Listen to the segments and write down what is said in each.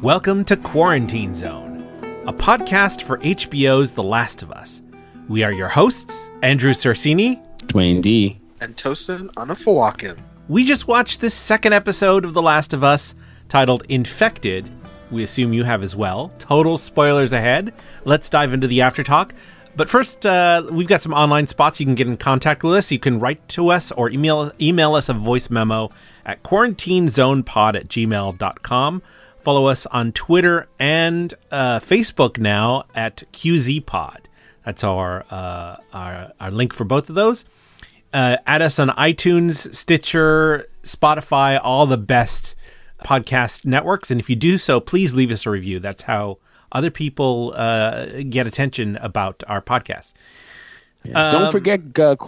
Welcome to Quarantine Zone, a podcast for HBO's The Last of Us. We are your hosts, Andrew Sorsini, Dwayne D, and Tosin Anafawakin. We just watched this second episode of The Last of Us, titled Infected. We assume you have as well. Total spoilers ahead. Let's dive into the aftertalk. But first, we've got some online spots you can get in contact with us. You can write to us or email us a voice memo at quarantinezonepod@gmail.com. Follow us on Twitter and Facebook now at QZPod. That's our link for both of those. Add us on iTunes, Stitcher, Spotify, all the best podcast networks. And if you do so, please leave us a review. That's how other people get attention about our podcast. Don't forget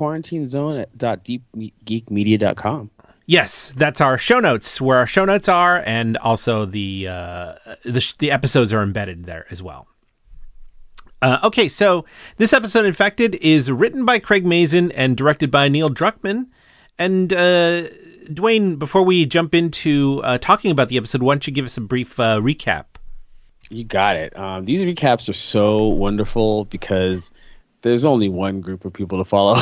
quarantinezone.deepgeekmedia.com. Yes, that's our show notes, where our show notes are, and also the episodes are embedded there as well. Okay, so this episode, Infected, is written by Craig Mazin and directed by Neil Druckmann. And Dwayne, before we jump into talking about the episode, why don't you give us a brief recap? You got it. These recaps are so wonderful because there's only one group of people to follow.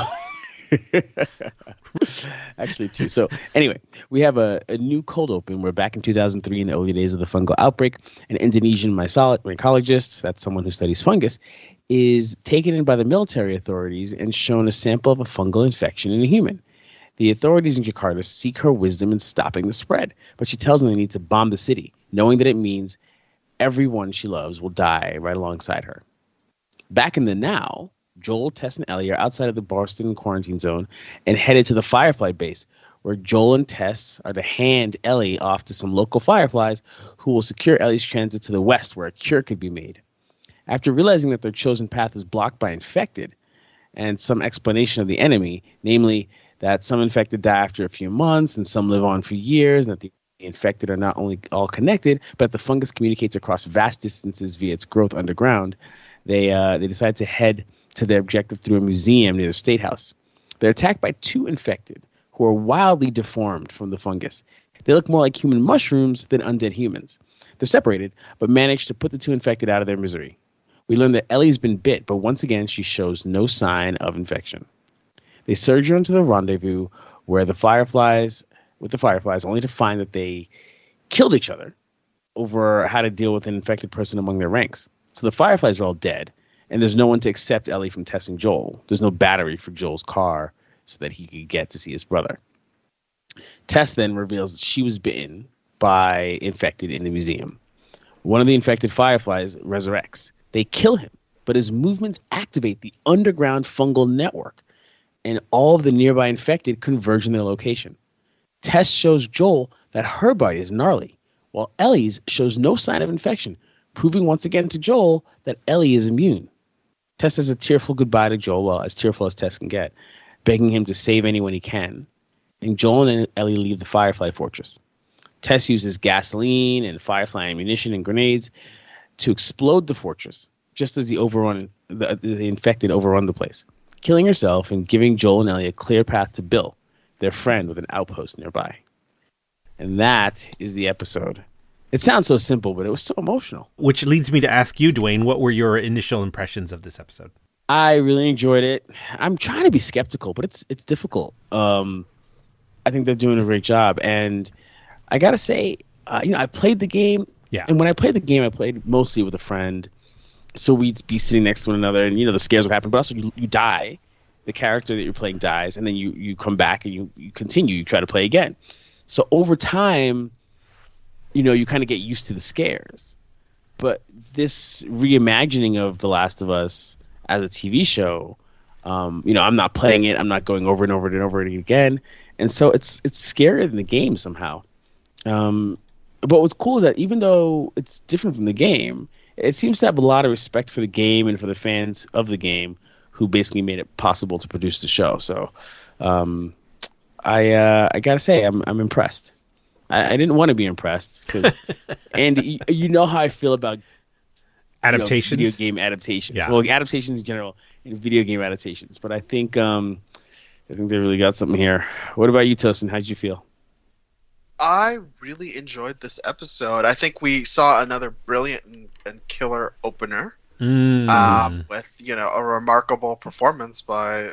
Actually, two. So anyway, we have a new cold open. We're back in 2003 in the early days of the fungal outbreak. An Indonesian mycologist, that's someone who studies fungus, is taken in by the military authorities and shown a sample of a fungal infection in a human. The authorities in Jakarta seek her wisdom in stopping the spread, but she tells them they need to bomb the city, knowing that it means everyone she loves will die right alongside her. Back in the now, Joel, Tess, and Ellie are outside of the Boston quarantine zone and headed to the Firefly base, where Joel and Tess are to hand Ellie off to some local Fireflies who will secure Ellie's transit to the west, where a cure could be made. After realizing that their chosen path is blocked by infected and some explanation of the enemy, namely that some infected die after a few months and some live on for years, and that the infected are not only all connected, but the fungus communicates across vast distances via its growth underground, they decide to head to their objective through a museum near the State House. They're attacked by two infected who are wildly deformed from the fungus. They look more like human mushrooms than undead humans. They're separated, but manage to put the two infected out of their misery. We learn that Ellie's been bit, but once again, she shows no sign of infection. They surge her into the rendezvous with the Fireflies, only to find that they killed each other over how to deal with an infected person among their ranks. So the Fireflies are all dead, and there's no one to accept Ellie from Tess and Joel. There's no battery for Joel's car so that he could get to see his brother. Tess then reveals that she was bitten by infected in the museum. One of the infected Fireflies resurrects. They kill him, but his movements activate the underground fungal network, and all of the nearby infected converge in their location. Tess shows Joel that her body is gnarly, while Ellie's shows no sign of infection, proving once again to Joel that Ellie is immune. Tess says a tearful goodbye to Joel, well, as tearful as Tess can get, begging him to save anyone he can. And Joel and Ellie leave the Firefly Fortress. Tess uses gasoline and Firefly ammunition and grenades to explode the fortress, just as the infected overrun the place, killing herself and giving Joel and Ellie a clear path to Bill, their friend with an outpost nearby. And that is the episode. It sounds so simple, but it was so emotional. Which leads me to ask you, Dwayne, what were your initial impressions of this episode? I really enjoyed it. I'm trying to be skeptical, but it's difficult. I think they're doing a great job. And I got to say, I played the game. Yeah. And when I played the game, I played mostly with a friend. So we'd be sitting next to one another, and, the scares would happen. But also, you die. The character that you're playing dies, and then you come back and you continue. You try to play again. So over time, you kind of get used to the scares. But this reimagining of The Last of Us as a TV show, I'm not playing it. I'm not going over and over and over it again. And so it's scarier than the game somehow. But what's cool is that even though it's different from the game, it seems to have a lot of respect for the game and for the fans of the game who basically made it possible to produce the show. So I got to say, I'm impressed. I didn't want to be impressed because, and you know how I feel about adaptations, video game adaptations. Yeah. Well, adaptations in general and video game adaptations. But I think they really got something here. What about you, Tosin? How did you feel? I really enjoyed this episode. I think we saw another brilliant and killer opener with a remarkable performance by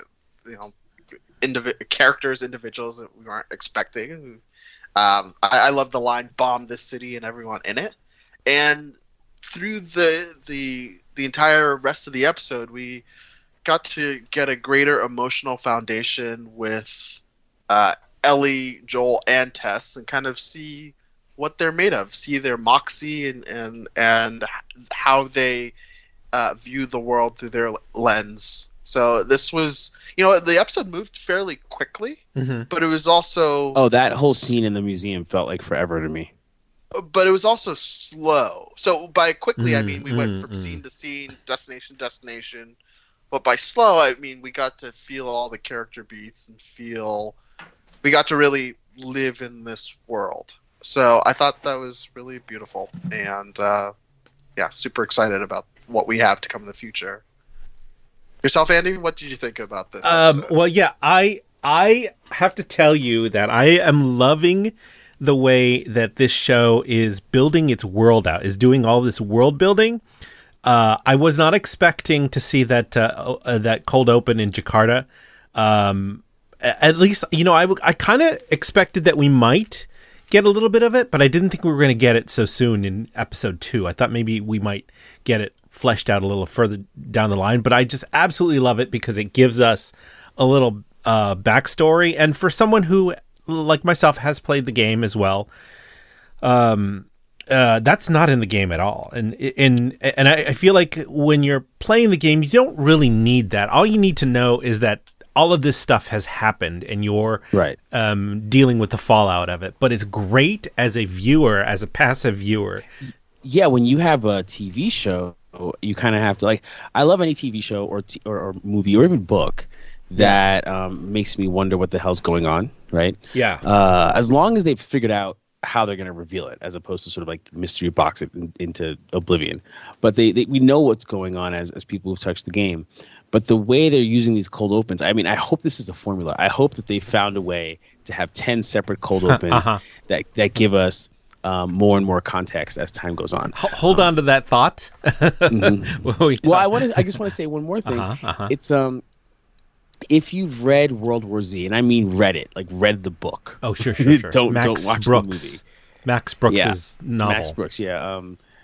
individuals that we weren't expecting. I love the line "bomb this city and everyone in it," and through the entire rest of the episode, we got to get a greater emotional foundation with Ellie, Joel, and Tess, and kind of see what they're made of, see their moxie and how they view the world through their lens. So this was, the episode moved fairly quickly, but it was also... that whole scene in the museum felt like forever to me. But it was also slow. So by quickly, I mean we went from scene to scene, destination to destination. But by slow, I mean we got to feel all the character beats and we got to really live in this world. So I thought that was really beautiful. And super excited about what we have to come in the future. Yourself, Andy, what did you think about this episode? Well, yeah, I have to tell you that I am loving the way that this show is building its world out, is doing all this world building. I was not expecting to see that cold open in Jakarta. At least, I kind of expected that we might get a little bit of it, but I didn't think we were going to get it so soon in episode 2. I thought maybe we might get it fleshed out a little further down the line, but I just absolutely love it because it gives us a little backstory. And for someone who, like myself, has played the game as well, that's not in the game at all. And I feel like when you're playing the game, you don't really need that. All you need to know is that all of this stuff has happened and you're dealing with the fallout of it. But it's great as a viewer, as a passive viewer. Yeah, when you have a TV show, you kind of have to, I love any TV show or movie or even book that makes me wonder what the hell's going on, right? Yeah. As long as they've figured out how they're going to reveal it, as opposed to sort of like mystery box it into oblivion. But we know what's going on as people who've touched the game. But the way they're using these cold opens, I mean, I hope this is a formula. I hope that they found a way to have 10 separate cold opens that give us more and more context as time goes on. Hold on to that thought. I just want to say one more thing. It's if you've read World War Z, and I mean read it, like read the book. Oh, sure. don't watch the movie. Max Brooks' novel. Max Brooks, yeah.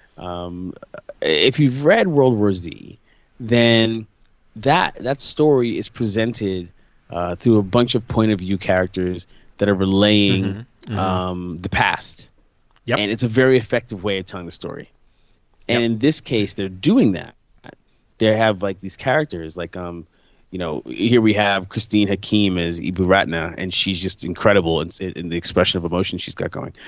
If you've read World War Z, then that story is presented through a bunch of point of view characters that are relaying the past. Yep. And it's a very effective way of telling the story. And in this case, they're doing that. They have like these characters, like here we have Christine Hakim as Ibu Ratna, and she's just incredible in the expression of emotion she's got going.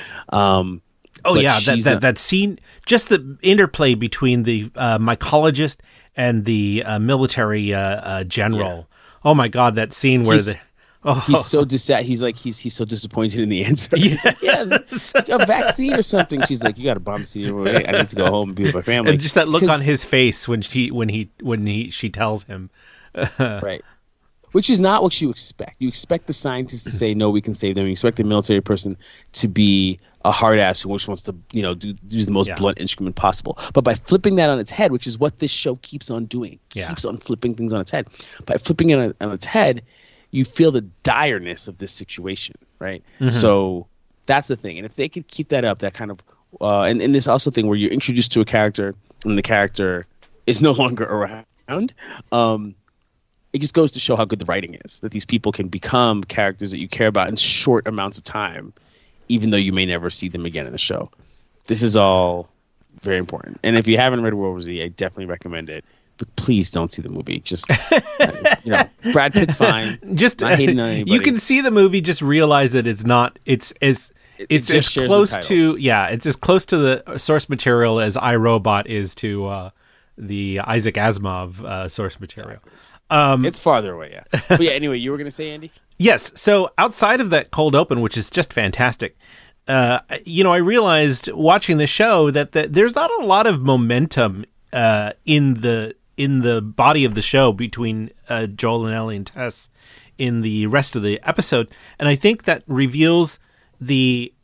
That scene, just the interplay between the mycologist and the military general. Yeah. Oh my God, that scene where he's so he's so disappointed in the answer. Yes. A vaccine or something. She's like, you got a bomb scene. I need to go home and be with my family. And just that look on his face when she tells him. Right. Which is not what you expect. You expect the scientist to say, no, we can save them. You expect the military person to be a hard ass who just wants to, use the most blunt instrument possible. But by flipping that on its head, which is what this show keeps on doing, keeps on flipping things on its head. By flipping it on its head, you feel the direness of this situation, right? Mm-hmm. So that's the thing. And if they could keep that up, that kind of and this also thing where you're introduced to a character and the character is no longer around, it just goes to show how good the writing is, that these people can become characters that you care about in short amounts of time, even though you may never see them again in the show. This is all very important. And if you haven't read World War Z, I definitely recommend it. But please don't see the movie. Just, Brad Pitt's fine. Just not hating on anybody. You can see the movie, just realize that it's not. It's as close to it's as close to the source material as iRobot is to the Isaac Asimov source material. It's farther away, yeah. But yeah, anyway, you were going to say, Andy? Yes. So outside of that cold open, which is just fantastic, I realized watching the show that there's not a lot of momentum in the body of the show between Joel and Ellie and Tess in the rest of the episode. And I think that reveals the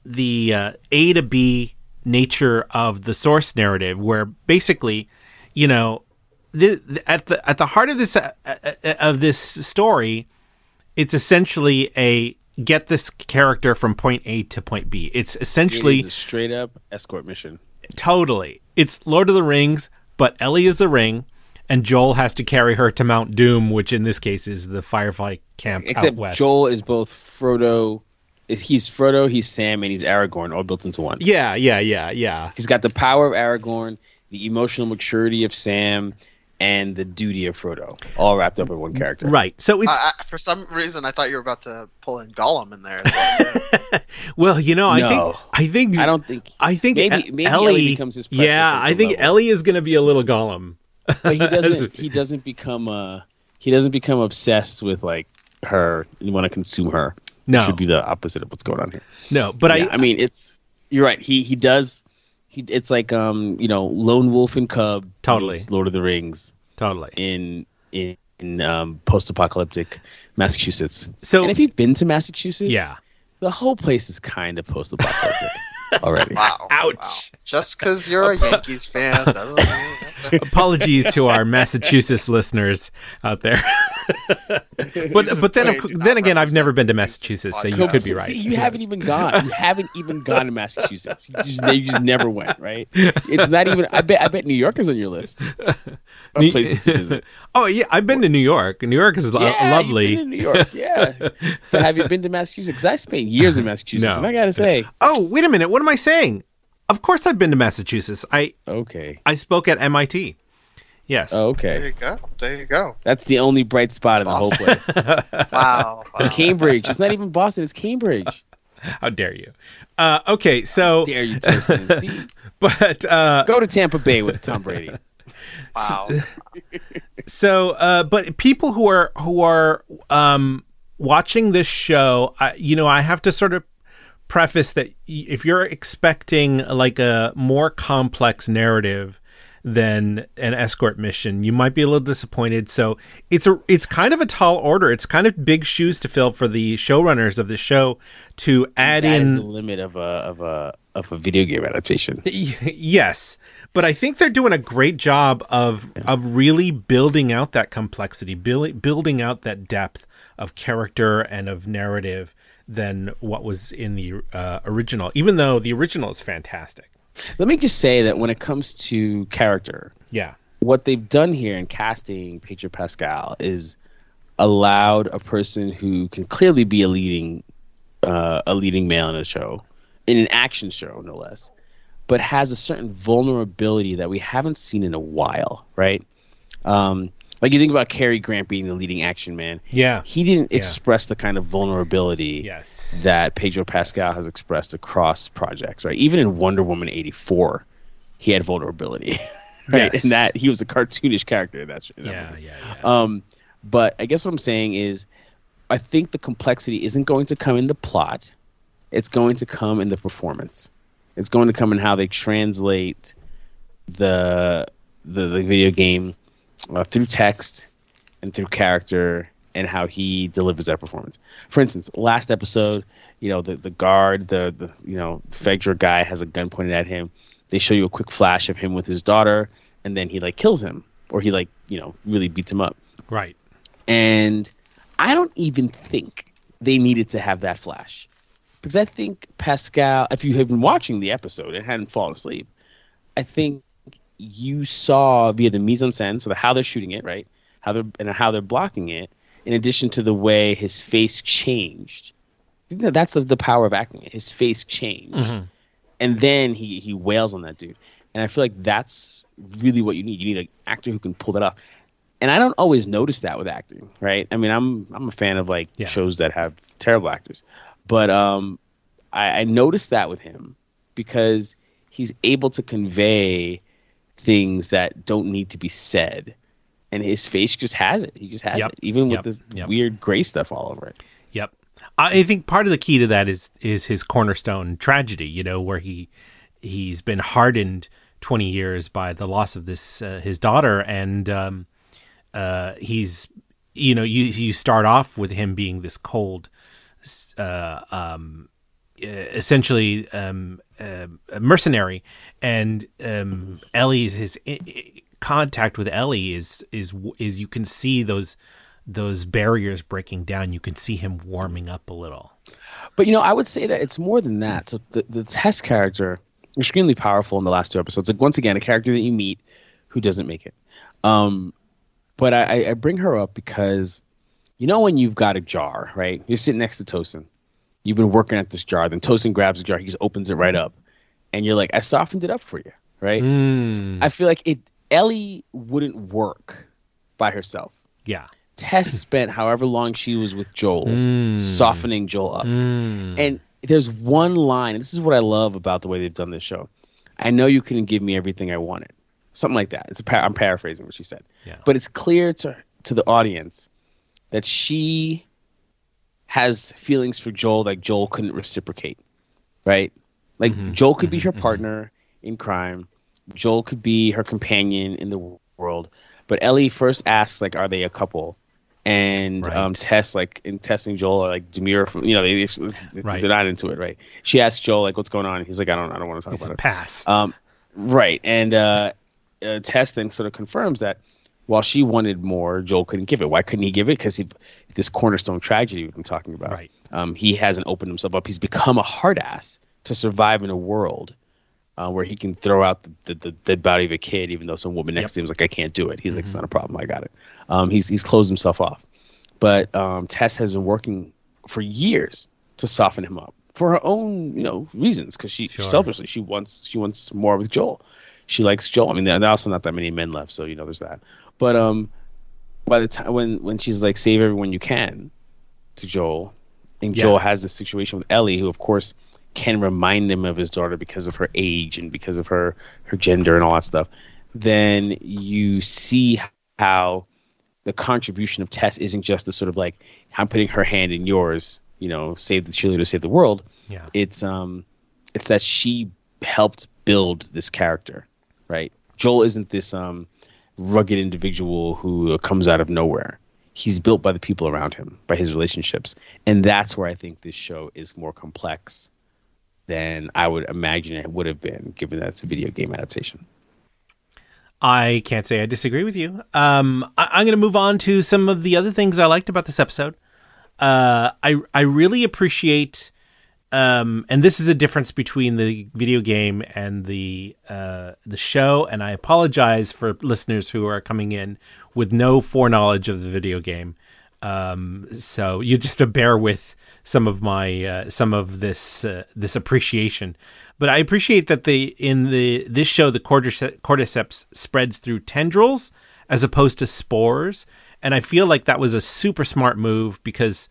A to B nature of the source narrative, where basically, you know, at the heart of this story, it's essentially a get this character from point A to point B. It's essentially a straight up escort mission. Totally. It's Lord of the Rings, but Ellie is the ring, and Joel has to carry her to Mount Doom, which in this case is the Firefly camp Except out west. Joel is both Frodo. He's Frodo, he's Sam, and he's Aragorn, all built into one. Yeah. He's got the power of Aragorn, the emotional maturity of Sam, and the duty of Frodo, all wrapped up in one character. Right. So it's for some reason I thought you were about to pull in Gollum in there. As well. well, you know, I think maybe Ellie becomes his precious. Yeah, I think level. Ellie is going to be a little Gollum. But he doesn't become obsessed with like her and want to consume her. No, it should be the opposite of what's going on here. No, but yeah, I mean, you're right. He does. It's like Lone Wolf and Cub. Totally. Lord of the Rings. Totally. In post-apocalyptic Massachusetts. So, and if you've been to Massachusetts, yeah, the whole place is kind of post-apocalyptic already. Wow. Ouch. Wow. Just because you're a Yankees fan doesn't mean... Apologies to our Massachusetts listeners out there. but then again, I've never been to Massachusetts, so you could be right. See, you haven't even gone. You haven't even gone to Massachusetts. You just never went, right? It's not even. I bet New York is on your list of places to visit. Oh yeah, I've been to New York. New York is lovely. You've been to New York, yeah. But have you been to Massachusetts? Because I spent years in Massachusetts, and I gotta say. Oh, wait a minute. What am I saying? Of course, I've been to Massachusetts. I spoke at MIT. Yes. Oh, okay. There you go. That's the only bright spot in the whole place. Wow. Cambridge. It's not even Boston. It's Cambridge. How dare you? Okay, so. How dare you, Thurston? See? But go to Tampa Bay with Tom Brady. Wow. So, but people who are watching this show, I have to sort of preface that if you're expecting like a more complex narrative than an escort mission, you might be a little disappointed. So it's kind of a tall order. It's kind of big shoes to fill for the showrunners of the show to add in. That is the limit of a video game adaptation. Yes, but I think they're doing a great job of really building out that complexity, building out that depth of character and of narrative than what was in the original, even though the original is fantastic. Let me just say that when it comes to character, what they've done here in casting Pedro Pascal is allowed a person who can clearly be a leading male in a show, in an action show, no less, but has a certain vulnerability that we haven't seen in a while, right? Like you think about Cary Grant being the leading action man. Yeah. He didn't express the kind of vulnerability that Pedro Pascal has expressed across projects, right? Even in Wonder Woman 84, he had vulnerability. Right? Yes. And that he was a cartoonish character in that movie. But I guess what I'm saying is I think the complexity isn't going to come in the plot. It's going to come in the performance. It's going to come in how they translate the video game through text and through character and how he delivers that performance. For instance, last episode, the guard, the Fegdra guy has a gun pointed at him. They show you a quick flash of him with his daughter, and then he kills him, or he really beats him up. Right. And I don't even think they needed to have that flash, because I think Pascal, if you have been watching the episode and hadn't fallen asleep, I think you saw via the mise en scène, so how they're shooting it, right? How they're blocking it, in addition to the way his face changed. That's the power of acting. His face changed, and then he wails on that dude. And I feel like that's really what you need. You need an actor who can pull that off. And I don't always notice that with acting, right? I mean, I'm a fan of shows that have terrible actors, but I noticed that with him because he's able to convey things that don't need to be said, and his face just has it. He just has it, even with the weird gray stuff all over it. Yep. I think part of the key to that is his cornerstone tragedy, where he's been hardened 20 years by the loss of his daughter, and he's you start off with him being this cold essentially a mercenary, and Ellie, his contact with Ellie is you can see those barriers breaking down. You can see him warming up a little. But I would say that it's more than that. So the Tess character, extremely powerful in the last 2 episodes. Like, once again, a character that you meet who doesn't make it. But I bring her up because when you've got a jar, right? You're sitting next to Tosin. You've been working at this jar. Then Tosin grabs the jar. He just opens it right up. And you're like, I softened it up for you, right? I feel like Ellie wouldn't work by herself. Yeah. Tess spent however long she was with Joel softening Joel up. And there's one line, and this is what I love about the way they've done this show. I know you couldn't give me everything I wanted. Something like that. I'm paraphrasing what she said. Yeah. But it's clear to the audience that she has feelings for Joel like Joel couldn't reciprocate, right? Like, Joel could be her partner in crime. Joel could be her companion in the world. But Ellie first asks, like, are they a couple? And Tess, like, in testing Joel, are like demure. They're not into it, right? She asks Joel, like, what's going on? And he's like, I don't want to talk about it. Pass. Right. And Tess then sort of confirms that while she wanted more, Joel couldn't give it. Why couldn't he give it? Because this cornerstone tragedy we've been talking about. Right. He hasn't opened himself up. He's become a hard ass to survive in a world where he can throw out the dead body of a kid, even though some woman next to him is like, I can't do it. He's like, it's not a problem. I got it. He's closed himself off. But Tess has been working for years to soften him up for her own, reasons. Because selfishly, she wants more with Joel. She likes Joel. I mean, there are also not that many men left, so there's that. But by the time when she's like, save everyone you can to Joel, and Joel has this situation with Ellie, who of course can remind him of his daughter because of her age and because of her gender and all that stuff, then you see how the contribution of Tess isn't just the sort of like, I'm putting her hand in yours, save the cheerleader, save the world. Yeah. It's that she helped build this character, right? Joel isn't this rugged individual who comes out of nowhere. He's built by the people around him, by his relationships. And that's where I think this show is more complex than I would imagine it would have been, given that it's a video game adaptation. I can't say I disagree with you. I'm going to move on to some of the other things I liked about this episode. I really appreciate, and this is a difference between the video game and the show, and I apologize for listeners who are coming in with no foreknowledge of the video game. So you just have to bear with some of this appreciation. But I appreciate that this show the cordyceps spreads through tendrils as opposed to spores, and I feel like that was a super smart move because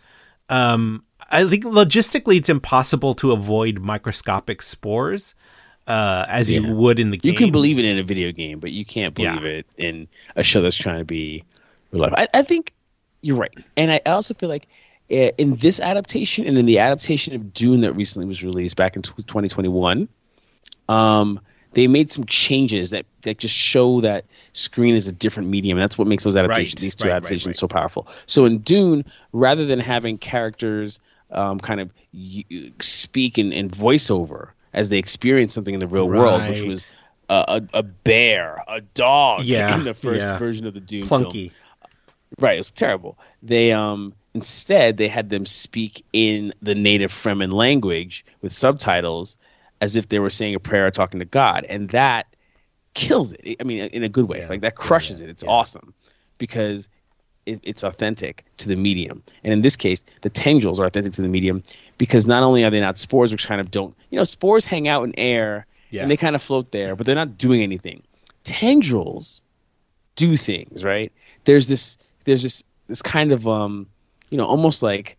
I think logistically it's impossible to avoid microscopic spores as you would in the game. You can believe it in a video game, but you can't believe it in a show that's trying to be real life. I think you're right, and I also feel like in this adaptation and in the adaptation of Dune that recently was released back in 2021, they made some changes that just show that screen is a different medium. That's what makes those adaptations, these two adaptations, so powerful. So in Dune, rather than having characters kind of speak and voiceover as they experience something in the real world, which was a bear, a dog in the first version of the Dune Clunky. film. Right, it was terrible. They instead they had them speak in the native Fremen language with subtitles as if they were saying a prayer or talking to God, and that kills it. I mean, in a good way. Like that crushes it. It's awesome because it's authentic to the medium. And in this case, the tendrils are authentic to the medium because not only are they not spores, which kind of don't, spores hang out in air and they kind of float there, but they're not doing anything. Tendrils do things, right? There's this kind of almost like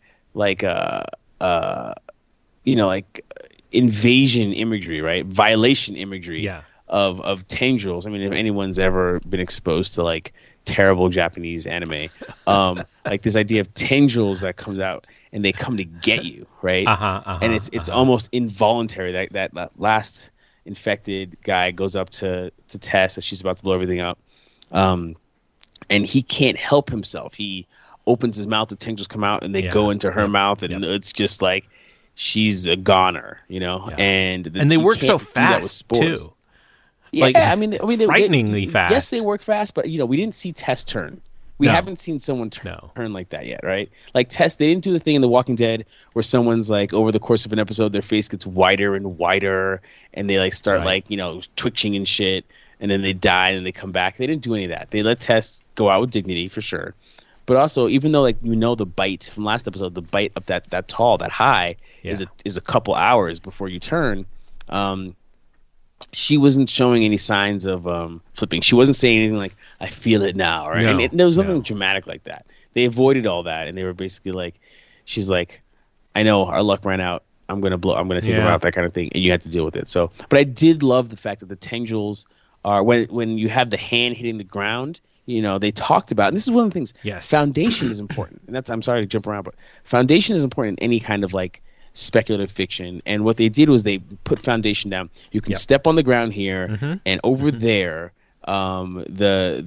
invasion imagery, right? Violation imagery of tendrils. I mean, if anyone's ever been exposed to like terrible Japanese anime, like this idea of tendrils that comes out and they come to get you, right? And it's almost involuntary. That last infected guy goes up to Tess as she's about to blow everything up. And he can't help himself. He opens his mouth, the tendrils come out, and they go into her mouth, and it's just like she's a goner, and they you work can't so do that with fast spores. too. Yeah, Like, I mean, frighteningly fast. Yes, they work fast, but we didn't see Tess turn. We No. haven't seen someone turn like that yet, right? Like Tess, they didn't do the thing in The Walking Dead where someone's like over the course of an episode, their face gets wider and wider, and they like start Right. like twitching and shit, and then they die and they come back. They didn't do any of that. They let Tess go out with dignity for sure, but also even though like the bite from last episode, the bite up that tall, that high is a couple hours before you turn. She wasn't showing any signs of flipping. She wasn't saying anything like, I feel it now, right? No, And there was nothing dramatic like that. They avoided all that, and they were basically like, she's like, I know our luck ran out. I'm going to take her out, that kind of thing, and you have to deal with it. So, but I did love the fact that the tendrils are, when you have the hand hitting the ground, they talked about, and this is one of the things, foundation is important. And I'm sorry to jump around, but foundation is important in any kind of like speculative fiction. And what they did was they put foundation down. You can step on the ground here, and over there, the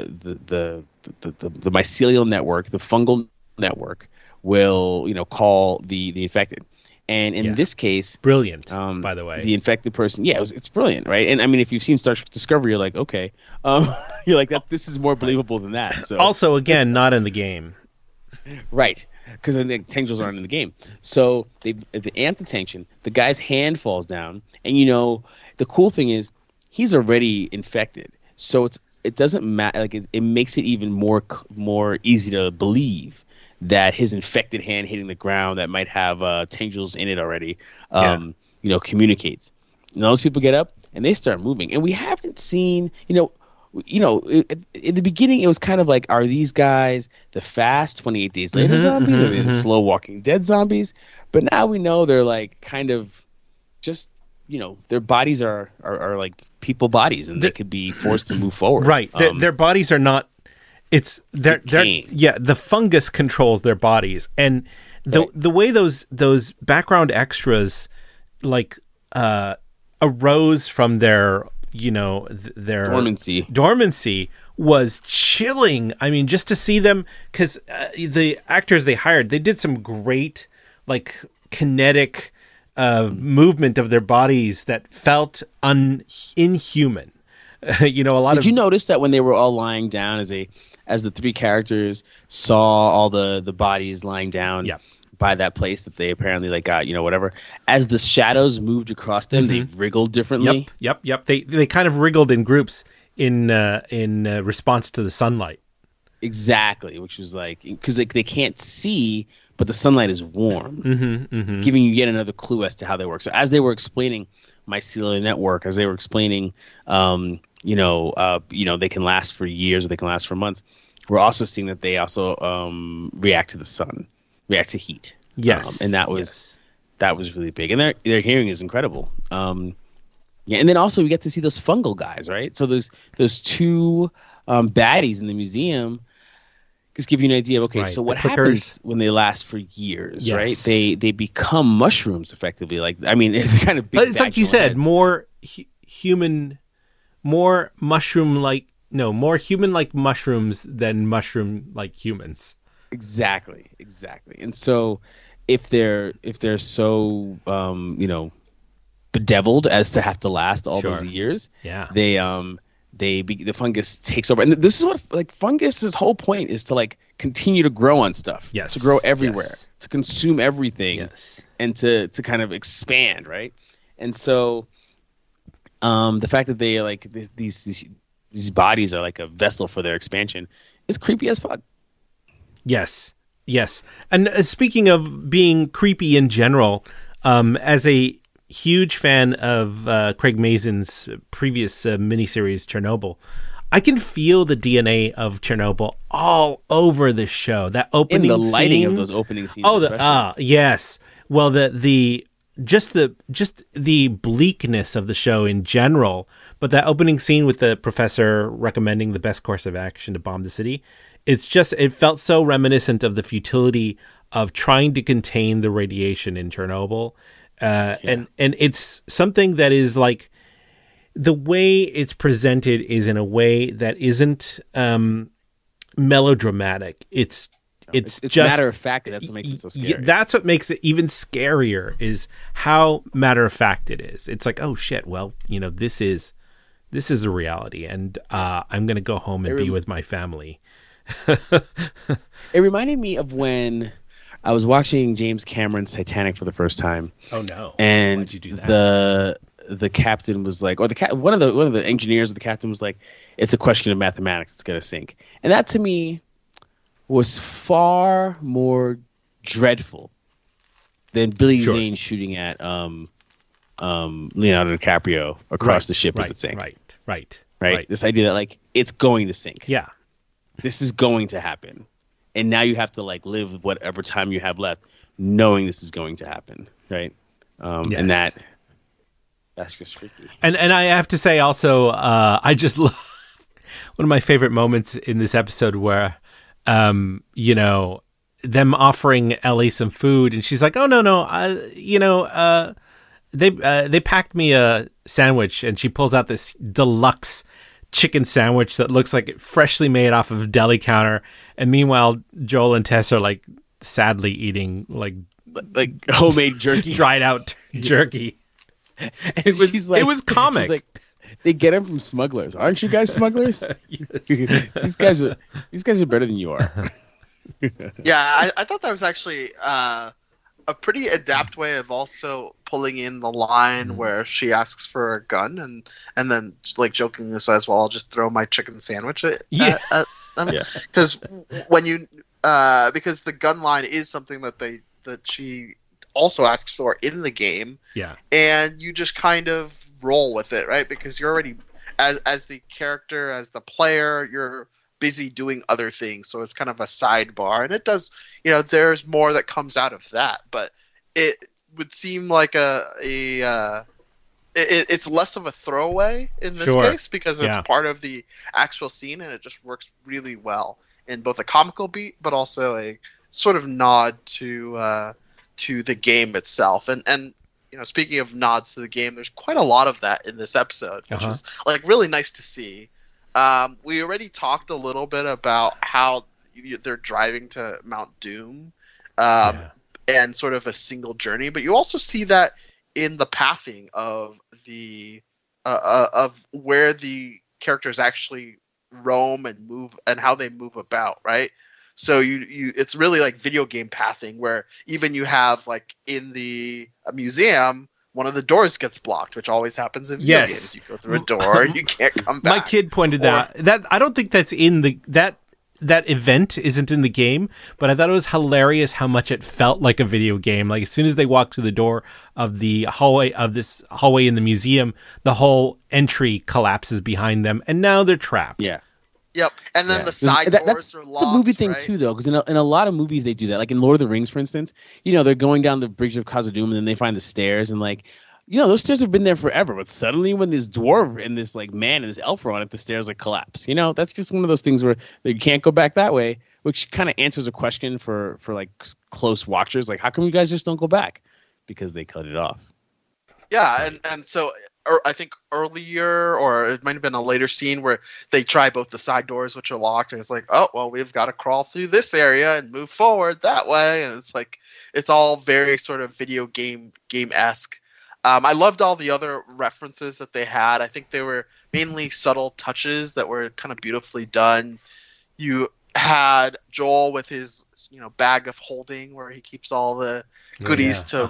mycelial network, the fungal network, will call the infected. And in this case, brilliant. By the way, the infected person, it's brilliant, right? And I mean, if you've seen Star Trek Discovery, you're like, okay, you're like that. This is more believable than that. So also, again, not in the game, right? Because the tendrils aren't in the game. So they amp the tension. The guy's hand falls down, and the cool thing is he's already infected. So it doesn't matter. Like it makes it even more easy to believe that his infected hand hitting the ground that might have tendrils in it already, communicates. And those people get up and they start moving, and we haven't seen, in the beginning it was kind of like, are these guys the fast 28 Days Later zombies, or are they the slow Walking Dead zombies? But now we know they're like kind of just, their bodies are like people bodies, and they could be forced to move forward. Right. Their bodies are not. It's the fungus controls their bodies, and the way those background extras like arose from their their dormancy was chilling. I mean, just to see them, because the actors they hired, they did some great like kinetic movement of their bodies that felt inhuman. Did you notice that when they were all lying down, as the three characters saw all the bodies lying down by that place that they apparently like got, whatever, as the shadows moved across them, they wriggled differently. Yep. They kind of wriggled in groups in response to the sunlight. Exactly, which was like, because they can't see, but the sunlight is warm, giving you yet another clue as to how they work. So as they were explaining mycelial network, as they were explaining, they can last for years or they can last for months. We're also seeing that they also react to the sun, react to heat. Yes, and that was really big. And their hearing is incredible. And then also we get to see those fungal guys, right? So those two baddies in the museum. Just give you an idea of, okay, so what happens when they last for years, right? They become mushrooms effectively. Like, I mean, it's kind of big. But it's like you said, more human, more mushroom-like, more human-like mushrooms than mushroom-like humans. Exactly. And so if they're so bedeviled as to have to last all those years, the fungus takes over. And this is what, like, fungus's whole point is to like continue to grow on stuff, to grow everywhere, to consume everything, and to kind of expand, right? And so the fact that they like these bodies are like a vessel for their expansion is creepy as fuck. Yes. And speaking of being creepy in general, as a huge fan of Craig Mazin's previous miniseries Chernobyl, I can feel the DNA of Chernobyl all over the show. That opening scene, in the lighting of those opening scenes. Yes. Well, the bleakness of the show in general, but that opening scene with the professor recommending the best course of action to bomb the city, it felt so reminiscent of the futility of trying to contain the radiation in Chernobyl. And it's something that is like, the way it's presented is in a way that isn't melodramatic. It's It's just matter of fact. That's what makes it so scary. That's what makes it even scarier, is how matter of fact it is. It's like, oh shit, well, this is a reality, and I'm gonna go home and be with my family. It reminded me of when I was watching James Cameron's Titanic for the first time. Oh no! And why'd you do that? The captain was like, or one of the engineers of the captain was like, "It's a question of mathematics. It's gonna sink." And that to me was far more dreadful than Billy Zane shooting at Leonardo DiCaprio across the ship as it sank. Right. This idea that like it's going to sink. Yeah. This is going to happen. And now you have to like live whatever time you have left knowing this is going to happen. Right. And that's just freaky. And I have to say also, I just love one of my favorite moments in this episode where, them offering Ellie some food, and she's like, "Oh no, they packed me a sandwich," and she pulls out this deluxe chicken sandwich that looks like it freshly made off of a deli counter, and meanwhile Joel and Tess are like sadly eating like homemade jerky, dried out jerky. It was comic. She's like, they get them from smugglers. Aren't you guys smugglers? These guys are better than you are. Yeah, I thought that was actually a pretty adept way of also pulling in the line where she asks for a gun and then like jokingly says, "Well, I'll just throw my chicken sandwich at them." Because when you because the gun line is something that she also asks for in the game. Yeah, and you just kind of roll with it, right? Because you're already as the character, as the player, you're busy doing other things, so it's kind of a sidebar, and it does, there's more that comes out of that, but it would seem like it's less of a throwaway in this case because it's part of the actual scene, and it just works really well in both a comical beat but also a sort of nod to the game itself. And speaking of nods to the game, there's quite a lot of that in this episode, which is like really nice to see. We already talked a little bit about how they're driving to Mount Doom and sort of a single journey, but you also see that in the pathing of the of where the characters actually roam and move and how they move about, right? So it's really like video game pathing, where even you have like in the museum, one of the doors gets blocked, which always happens in video games. You go through a door and you can't come back. My kid pointed that I don't think that's in that event isn't in the game, but I thought it was hilarious how much it felt like a video game. Like as soon as they walked through the door of the hallway in the museum, the whole entry collapses behind them, and now they're trapped. Yeah. Yep, and then the side doors are locked. It's a movie thing right? too, though, because in a lot of movies they do that. Like in Lord of the Rings, for instance, they're going down the bridge of Khazad-dûm, and then they find the stairs, and like, those stairs have been there forever. But suddenly, when this dwarf and this like man and this elf are on it, the stairs like collapse. That's just one of those things where you can't go back that way, which kind of answers a question for like close watchers, like how come you guys just don't go back? Because they cut it off. Yeah, and so I think earlier, or it might have been a later scene where they try both the side doors, which are locked, and it's like, oh, well, we've got to crawl through this area and move forward that way, and it's like it's all very sort of video game-esque. I loved all the other references that they had. I think they were mainly subtle touches that were kind of beautifully done. You had Joel with his bag of holding where he keeps all the goodies to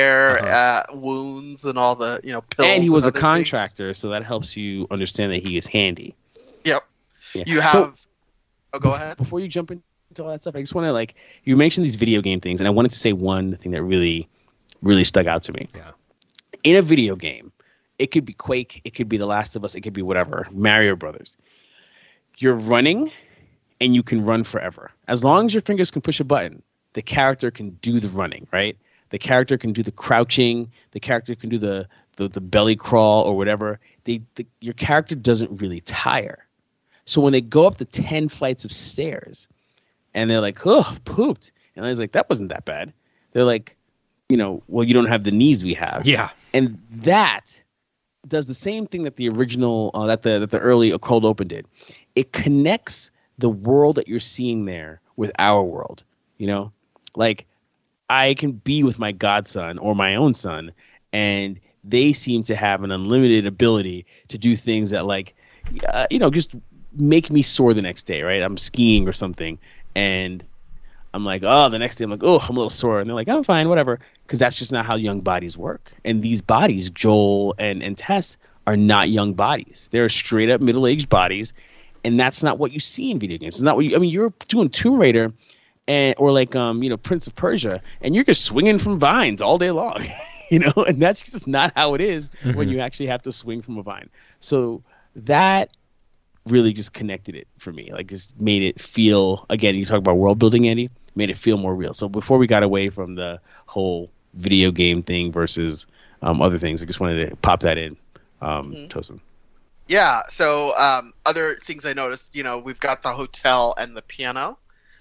repair wounds and all the pills. And he was a contractor, so that helps you understand that he is handy. Yep. Yeah. You have. Go ahead. Before you jump into all that stuff, I just want to you mentioned these video game things, and I wanted to say one thing that really, really stuck out to me. Yeah. In a video game, it could be Quake, it could be The Last of Us, it could be whatever, Mario Brothers. You're running, and you can run forever. As long as your fingers can push a button, the character can do the running, right? The character can do the crouching. The character can do the belly crawl or whatever. Your character doesn't really tire. So when they go up the 10 flights of stairs, and they're like, oh, pooped. And I was like, that wasn't that bad. They're like, well, you don't have the knees we have. Yeah. And that does the same thing that the original, that the early Cold Open did. It connects the world that you're seeing there with our world. You know, like I can be with my godson or my own son, and they seem to have an unlimited ability to do things that like, just make me sore the next day, right? I'm skiing or something, and I'm like, oh, the next day I'm like, oh, I'm a little sore. And they're like, I'm fine, whatever. Because that's just not how young bodies work. And these bodies, Joel and Tess, are not young bodies. They're straight up middle-aged bodies. And that's not what you see in video games. It's not what you're doing Tomb Raider or like, Prince of Persia, and you're just swinging from vines all day long, and that's just not how it is when you actually have to swing from a vine. So that really just connected it for me. Like, just made it feel, again, you talk about world building, Andy, made it feel more real. So before we got away from the whole video game thing versus other things, I just wanted to pop that in, Tosin. Yeah. So other things I noticed, we've got the hotel and the piano,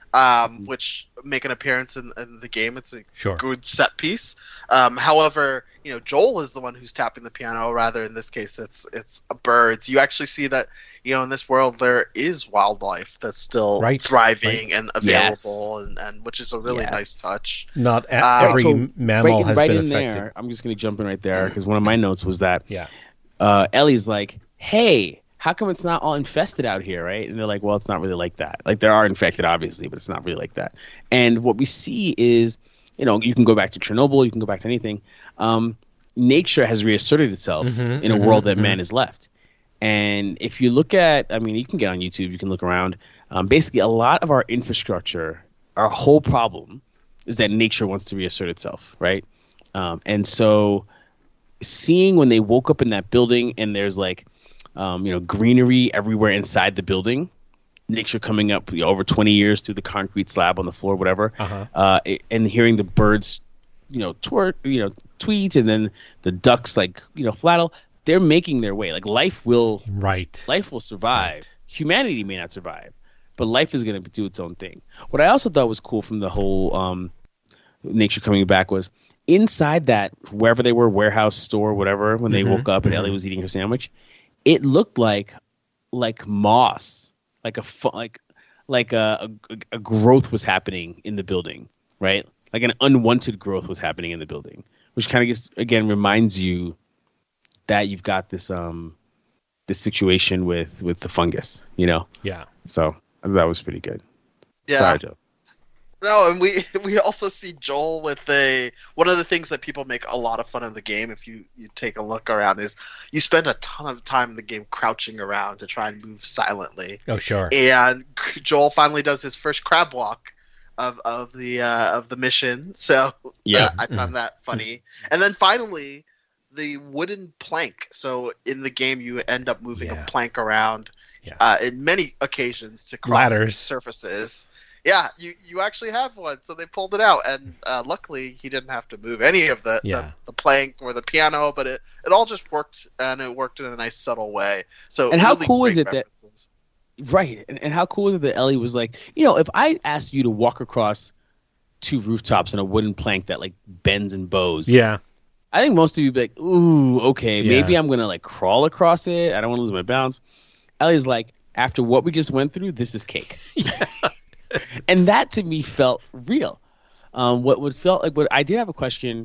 which make an appearance in the game. It's a good set piece. However, Joel is the one who's tapping the piano, rather in this case it's birds. You actually see that, in this world there is wildlife that's still thriving and available, and which is a really nice touch. Not every mammal has been affected. There, I'm just going to jump in right there because one of my notes was that Ellie's like, hey, how come it's not all infested out here, right? And they're like, well, it's not really like that. Like, there are infected, obviously, but it's not really like that. And what we see is, you can go back to Chernobyl, you can go back to anything. Nature has reasserted itself in a world that man has left. And if you look at, you can get on YouTube, you can look around. Basically, a lot of our infrastructure, our whole problem is that nature wants to reassert itself, right? And so seeing when they woke up in that building and there's like, greenery everywhere inside the building, nature coming up over 20 years through the concrete slab on the floor, whatever, and hearing the birds, tweet, and then the ducks flattle. They're making their way. Like, life will survive. Right. Humanity may not survive, but life is going to do its own thing. What I also thought was cool from the whole nature coming back was inside that, wherever they were, warehouse, store, whatever, when they woke up and Ellie was eating her sandwich, it looked like moss, like a growth was happening in the building, right? Like an unwanted growth was happening in the building, which kind of just, again, reminds you that you've got this this situation with the fungus, Yeah. So that was pretty good. Yeah. Sorry, Joe. No, and we also see Joel with one of the things that people make a lot of fun of the game, if you take a look around, is you spend a ton of time in the game crouching around to try and move silently. Oh, sure. And Joel finally does his first crab walk of the mission, so I found that funny. And then finally, the wooden plank. So in the game, you end up moving a plank around in many occasions to cross ladders, surfaces. Yeah, you actually have one, so they pulled it out, and luckily he didn't have to move any of the plank or the piano, but it all just worked, and it worked in a nice subtle way. So, and how cool is it references. And how cool is it that Ellie was like, if I asked you to walk across 2 rooftops on a wooden plank that like bends and bows, I think most of you would be like, ooh, okay, maybe I'm gonna like crawl across it. I don't want to lose my balance. Ellie's like, after what we just went through, this is cake. And that to me felt real. What I did have a question.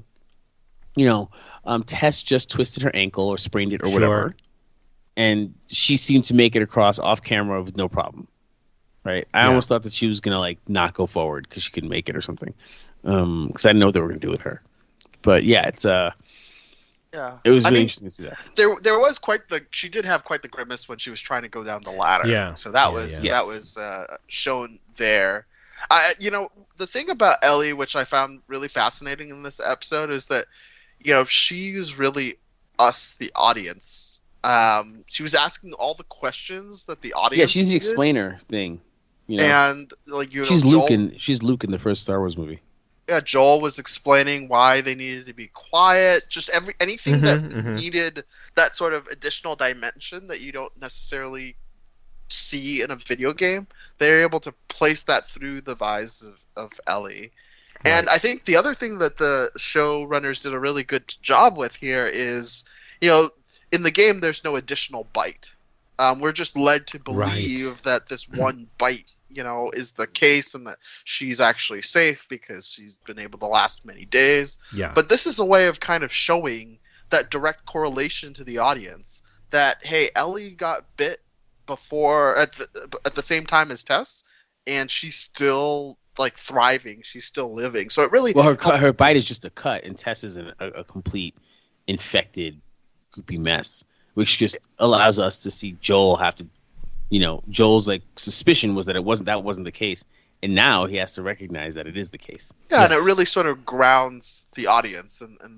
Tess just twisted her ankle or sprained it or whatever, and she seemed to make it across off camera with no problem. Right? I almost thought that she was gonna like not go forward because she couldn't make it or something. Because I didn't know what they were gonna do with her. But it's it was really interesting to see that. There was she did have quite the grimace when she was trying to go down the ladder. Yeah. So that was shown there. The thing about Ellie, which I found really fascinating in this episode, is that she's really us, the audience. She was asking all the questions that the audience. Yeah, she's the explainer thing. And she's Luke in the first Star Wars movie. Yeah, Joel was explaining why they needed to be quiet. Just anything that needed that sort of additional dimension that you don't necessarily see in a video game. They're able to place that through the eyes of Ellie. Right. And I think the other thing that the showrunners did a really good job with here is, in the game there's no additional bite. We're just led to believe that this one bite, is the case, and that she's actually safe because she's been able to last many days. Yeah. But this is a way of kind of showing that direct correlation to the audience that, hey, Ellie got bit before at the same time as Tess, and she's still like thriving. She's still living. So it really her bite is just a cut, and Tess is a complete infected, goopy mess, which just allows us to see Joel have to, Joel's like suspicion was that that wasn't the case, and now he has to recognize that it is the case. Yeah, yes. And it really sort of grounds the audience in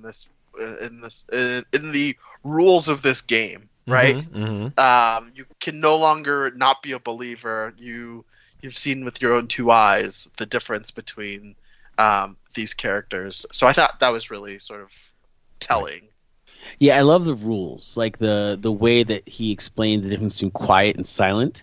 the rules of this game, right? Mm-hmm. You can no longer not be a believer. You've seen with your own two eyes the difference between these characters. So I thought that was really sort of telling. Yeah, I love the rules, like the way that he explained the difference between quiet and silent.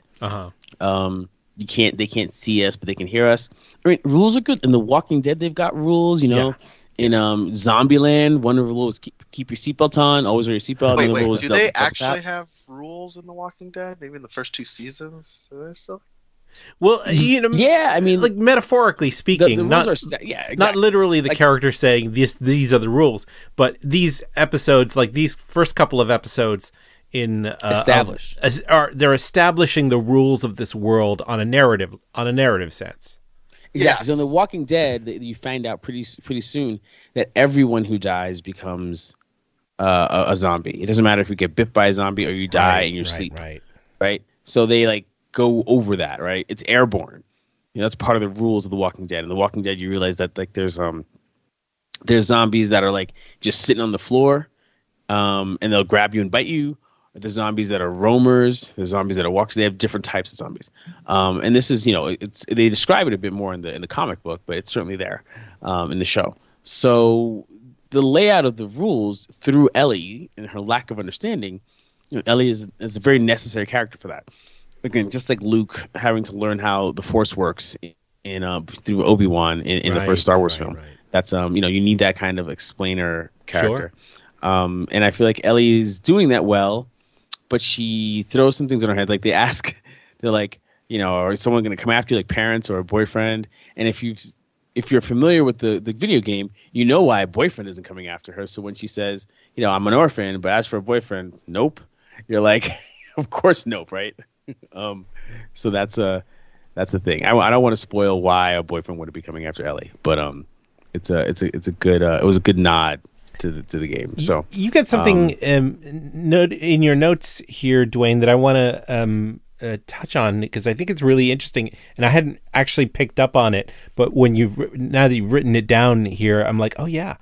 They can't see us, but they can hear us. I mean, rules are good. In The Walking Dead, they've got rules. Yeah. In Zombieland, one of the rules is keep your seatbelt on, always wear your seatbelt. Wait, do they actually have rules in The Walking Dead? Maybe in the first 2 seasons? Do they still? Well, yeah, I mean, like metaphorically speaking, the not rules are exactly. Not literally the character saying these are the rules, but these episodes, like these first couple of episodes, established they're establishing the rules of this world on a narrative sense. Exactly. So in The Walking Dead, you find out pretty soon that everyone who dies becomes a zombie. It doesn't matter if you get bit by a zombie or you die in your sleep. Right. So they go over that. Right. It's airborne. That's part of the rules of The Walking Dead. In The Walking Dead, you realize that there's zombies that are just sitting on the floor, and they'll grab you and bite you. There's zombies that are roamers. There's zombies that are walkers. They have different types of zombies. And this is, they describe it a bit more in the comic book, but it's certainly there in the show. So the layout of the rules through Ellie and her lack of understanding, Ellie is a very necessary character for that. Again, just like Luke having to learn how the Force works through Obi-Wan in the first Star Wars film. Right. That's you need that kind of explainer character. Sure. And I feel like Ellie's doing that well. But she throws some things in her head. Like they're like, are someone going to come after you, like parents or a boyfriend? And if you're familiar with the video game, you know why a boyfriend isn't coming after her. So when she says, I'm an orphan, but as for a boyfriend, nope. You're like, of course, nope, right? So that's a thing. I don't want to spoil why a boyfriend would be coming after Ellie, but it's a good it was a good nod to the game. So you got something in your notes here, Dwayne, that I want to touch on because I think it's really interesting, and I hadn't actually picked up on it. But now that you've written it down here, I'm like, oh yeah,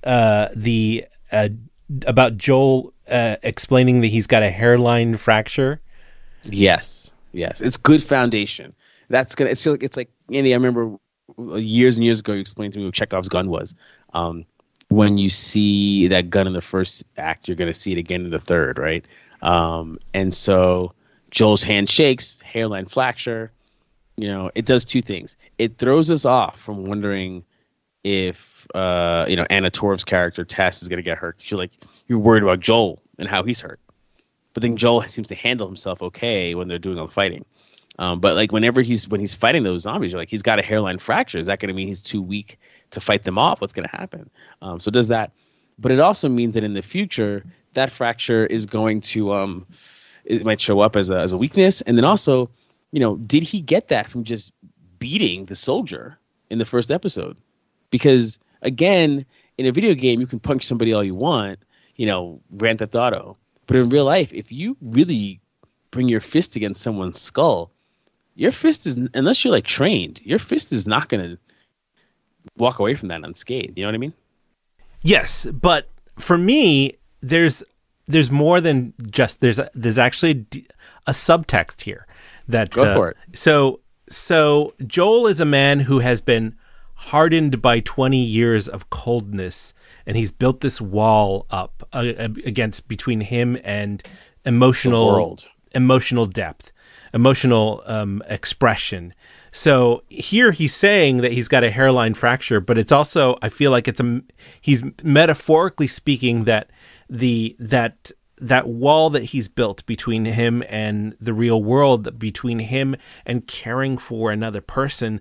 about Joel explaining that he's got a hairline fracture. Yes, it's good foundation. That's gonna. It's like Andy. I remember years and years ago you explained to me what Chekhov's gun was. When you see that gun in the first act, you're going to see it again in the third, right? And so Joel's hand shakes, hairline fracture. It does two things. It throws us off from wondering if, Anna Torv's character, Tess, is going to get hurt. You're worried about Joel and how he's hurt. But then Joel seems to handle himself okay when they're doing all the fighting. But when he's fighting those zombies, you're like, he's got a hairline fracture. Is that going to mean he's too weak to fight them off? What's going to happen? So does that. But it also means that in the future, that fracture is going to, it might show up as a weakness. And then also, did he get that from just beating the soldier in the first episode? Because again, in a video game, you can punch somebody all you want, Grand Theft Auto. But in real life, if you really bring your fist against someone's skull, your fist is, unless you're trained, your fist is not going to walk away from that unscathed. You know what I mean? Yes, but for me, there's more than just there's actually a subtext here that go for it. So Joel is a man who has been hardened by 20 years of coldness, and he's built this wall up between him and emotional depth, emotional expression. So here he's saying that he's got a hairline fracture, but it's also, I feel like he's metaphorically speaking that that wall that he's built between him and the real world, between him and caring for another person,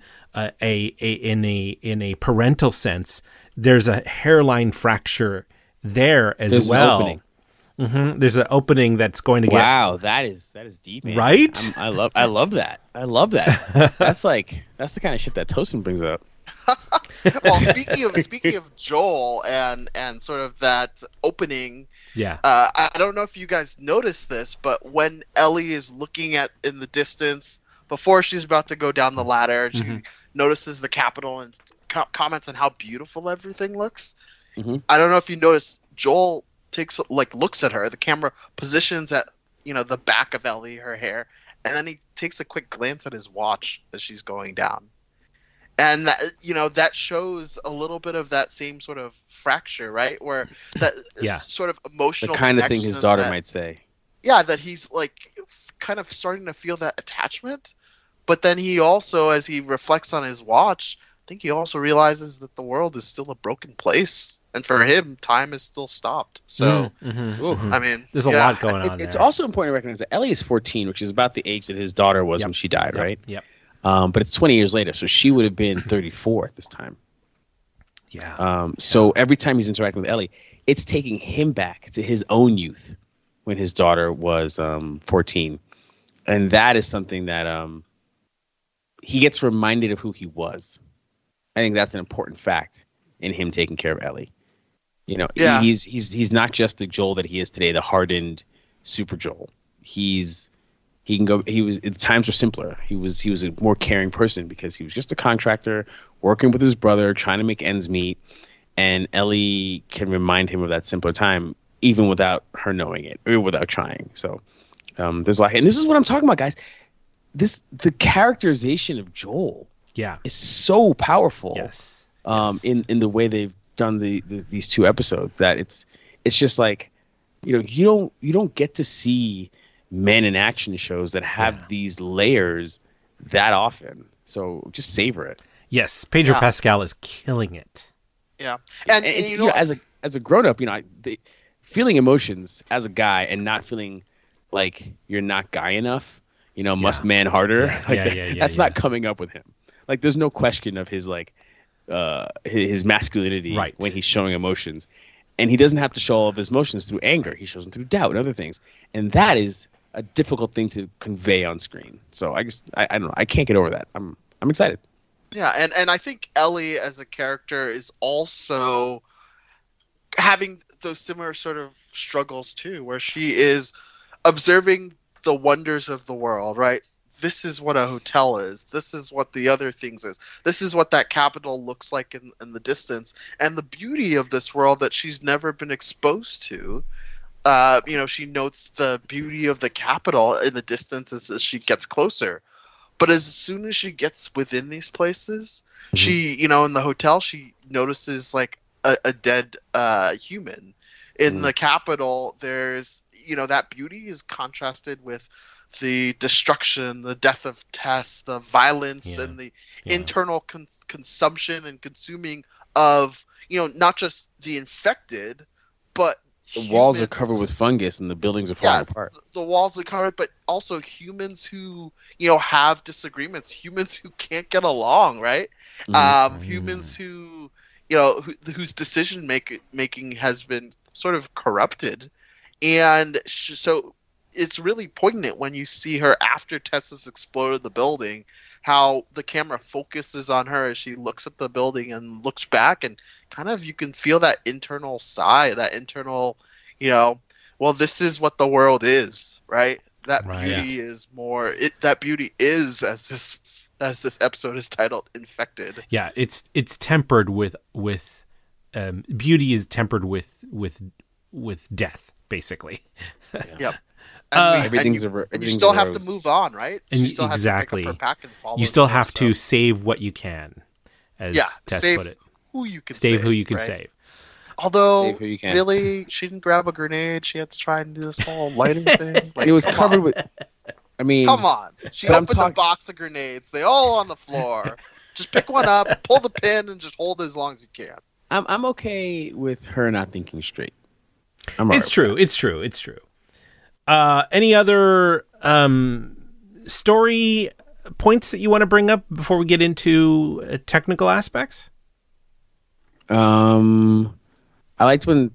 in a parental sense, there's a hairline fracture there as well. An opening. There's an opening that's going to get. Wow, that is deep, man. Right? I love that. I love that. That's the kind of shit that Tosin brings up. Well, speaking of Joel and sort of that opening, yeah. I don't know if you guys noticed this, but when Ellie is looking at in the distance before she's about to go down the ladder, she notices the Capitol and comments on how beautiful everything looks. I don't know if you noticed, Joel looks at her. The camera positions at the back of Ellie, her hair, and then he takes a quick glance at his watch as she's going down. And that shows a little bit of that same sort of fracture, right? Where that sort of emotional, the kind of thing his daughter might say. Yeah, that he's kind of starting to feel that attachment, but then he also, as he reflects on his watch, I think he also realizes that the world is still a broken place, and for him, time is still stopped. So, I mean, there's a lot going on. It's also important to recognize that Ellie is 14, which is about the age that his daughter was when she died, right? Yep. But it's 20 years later, so she would have been 34 at this time. Yeah. So every time he's interacting with Ellie, it's taking him back to his own youth when his daughter was 14. And that is something that he gets reminded of who he was. I think that's an important fact in him taking care of Ellie. He's not just the Joel that he is today, the hardened super Joel. Times were simpler. He was a more caring person because he was just a contractor working with his brother, trying to make ends meet. And Ellie can remind him of that simpler time, even without her knowing it or without trying. So there's a lot. And this is what I'm talking about, guys. The characterization of Joel is so powerful. Yes. In the way they've done these two episodes, that it's just like, you don't get to see men in action shows that have these layers that often. So just savor it. Yes, Pedro Pascal is killing it. Yeah, and as a grown up, feeling emotions as a guy and not feeling like you're not guy enough, must man harder. That's not coming up with him. Like, there's no question of his his masculinity when he's showing emotions, and he doesn't have to show all of his emotions through anger. He shows them through doubt and other things, and that is a difficult thing to convey on screen. So I don't know. I can't get over that. I'm excited. Yeah, and I think Ellie as a character is also having those similar sort of struggles too, where she is observing the wonders of the world, right? This is what a hotel is. This is what the other things is. This is what that Capitol looks like in the distance. And the beauty of this world that she's never been exposed to. She notes the beauty of the Capitol in the distance as she gets closer. But as soon as she gets within these places, she, in the hotel, she notices like a dead human. In the Capitol, there's, that beauty is contrasted with the destruction, the death of Tess, the violence, and the internal consumption and consuming of, not just the infected, but the walls are covered with fungus and the buildings are falling apart. The walls are covered, but also humans who, have disagreements, humans who can't get along, right? Humans who, whose decision making has been sort of corrupted. And so it's really poignant when you see her after Tess has exploded the building, how the camera focuses on her as she looks at the building and looks back, and kind of you can feel that internal sigh, that internal, well, this is what the world is, right? That beauty is more. That beauty is, as this episode is titled, infected. Yeah, it's tempered with beauty is tempered with death, basically. Yep. And you still have to move on, right? And she still has to pick up her pack and follow. You still have to save what you can, as Tess put it. Who you can save. Who you can save. Although, really, she didn't grab a grenade. She had to try and do this whole lighting thing. Like, it was covered with. I mean, come on. She opened a box of grenades. They all on the floor. Just pick one up, pull the pin, and just hold it as long as you can. I'm okay with her not thinking straight. It's true. Any other story points that you want to bring up before we get into technical aspects? I liked when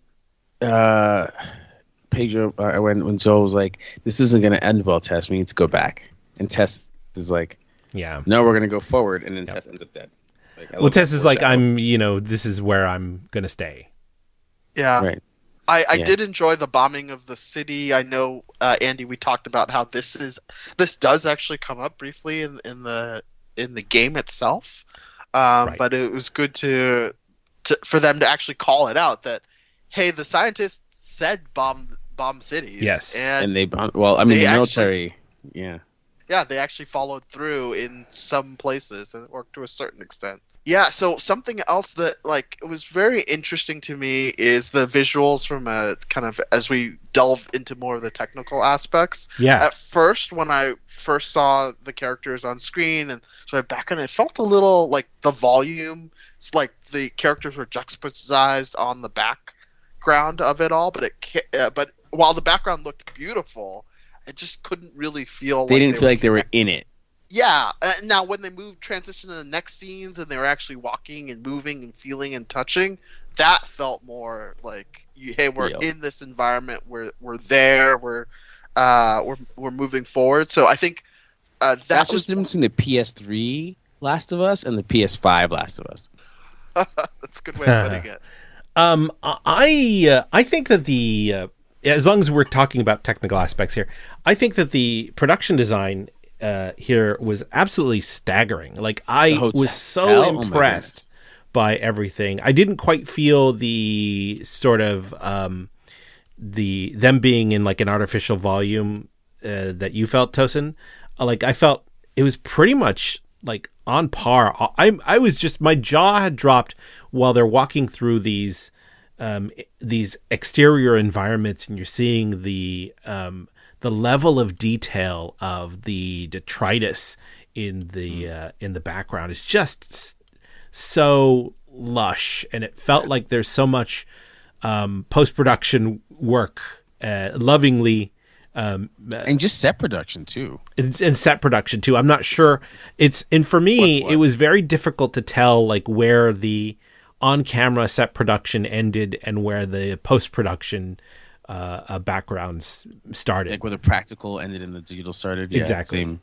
Pedro, when Joel was like, "This isn't going to end well, Tess. We need to go back." And Tess is like, "Yeah, no, we're going to go forward." And then Tess ends up dead. Well, Tess is like, "I'm, this is where I'm going to stay." Yeah, right. I did enjoy the bombing of the city. I know, Andy, we talked about how this does actually come up briefly in the game itself, right. But it was good for them to actually call it out that, hey, the scientists said bomb cities. Yes, and they bombed. Well, I mean, the military, yeah, they actually followed through in some places and worked to a certain extent. Yeah, so something else that it was very interesting to me is the visuals from a kind of as we delve into more of the technical aspects. Yeah. At first, when I first saw the characters on screen and so back on, it felt a little like the volume, it's like the characters were juxtaposed on the background of it all, but while the background looked beautiful, it just couldn't really feel. They didn't feel like they were in it. Yeah. Now, when they transition to the next scenes and they were actually walking and moving and feeling and touching, that felt more like, hey, we're real. In this environment. We're there. We're moving forward. So I think that's just the difference between the PS3 Last of Us and the PS5 Last of Us. That's a good way of putting it. I think that as long as we're talking about technical aspects here, I think that the production design here was absolutely staggering. Like, I was so impressed by everything. I didn't quite feel the sort of them being in like an artificial volume that you felt, Tosin. I felt it was pretty much like on par. I was just, my jaw had dropped while they're walking through these exterior environments, and you're seeing the level of detail of the detritus in the background is just so lush, and it felt like there's so much post-production work, lovingly, and just set production too. And set production too. I'm not sure. For me, it was very difficult to tell like where the on-camera set production ended and where the post-production backgrounds started, like where the practical ended and the digital started. Yeah, exactly.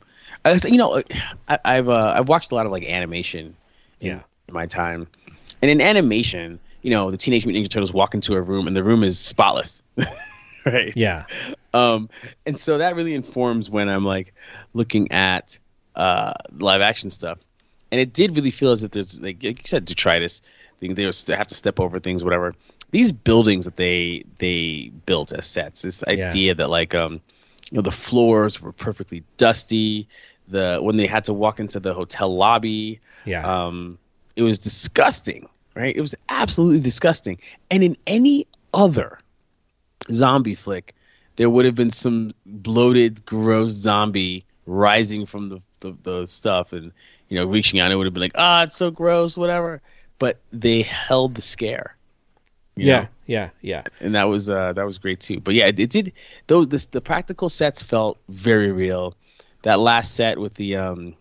I've watched a lot of like animation in my time, and in animation, the Teenage Mutant Ninja Turtles walk into a room and the room is spotless, right? Yeah. And so that really informs when I'm like looking at live action stuff, and it did really feel as if there's like you said, detritus. They have to step over things, whatever. These buildings that they built as sets, this idea that like the floors were perfectly dusty. When they had to walk into the hotel lobby, it was disgusting, right? It was absolutely disgusting. And in any other zombie flick, there would have been some bloated, gross zombie rising from the stuff and reaching out. It would have been like, it's so gross, whatever. But they held the scare. Yeah. And that was great too. But yeah, it did. The practical sets felt very real. That last set with the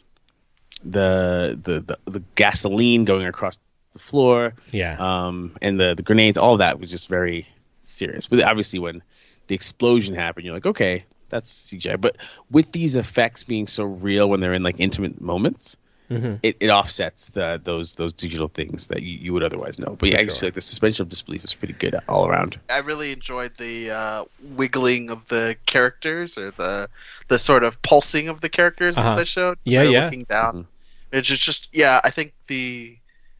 gasoline going across the floor, and the grenades, all of that was just very serious. But obviously, when the explosion happened, you're like, okay, that's CGI. But with these effects being so real when they're in like intimate moments. Mm-hmm. It offsets those digital things that you would otherwise know. But yeah, I just feel like the suspension of disbelief is pretty good all around. I really enjoyed the wiggling of the characters, or the sort of pulsing of the characters that they showed. Yeah. Looking down, mm-hmm. It's just I think the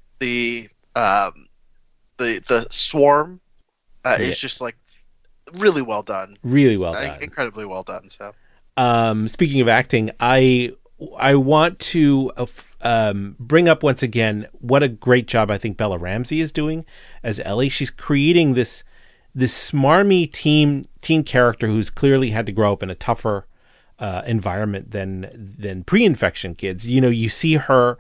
swarm is just like really well done. Really well done. Incredibly well done. So, speaking of acting, I want to bring up once again what a great job I think Bella Ramsey is doing as Ellie. She's creating this smarmy teen character who's clearly had to grow up in a tougher environment than pre-infection kids. You see her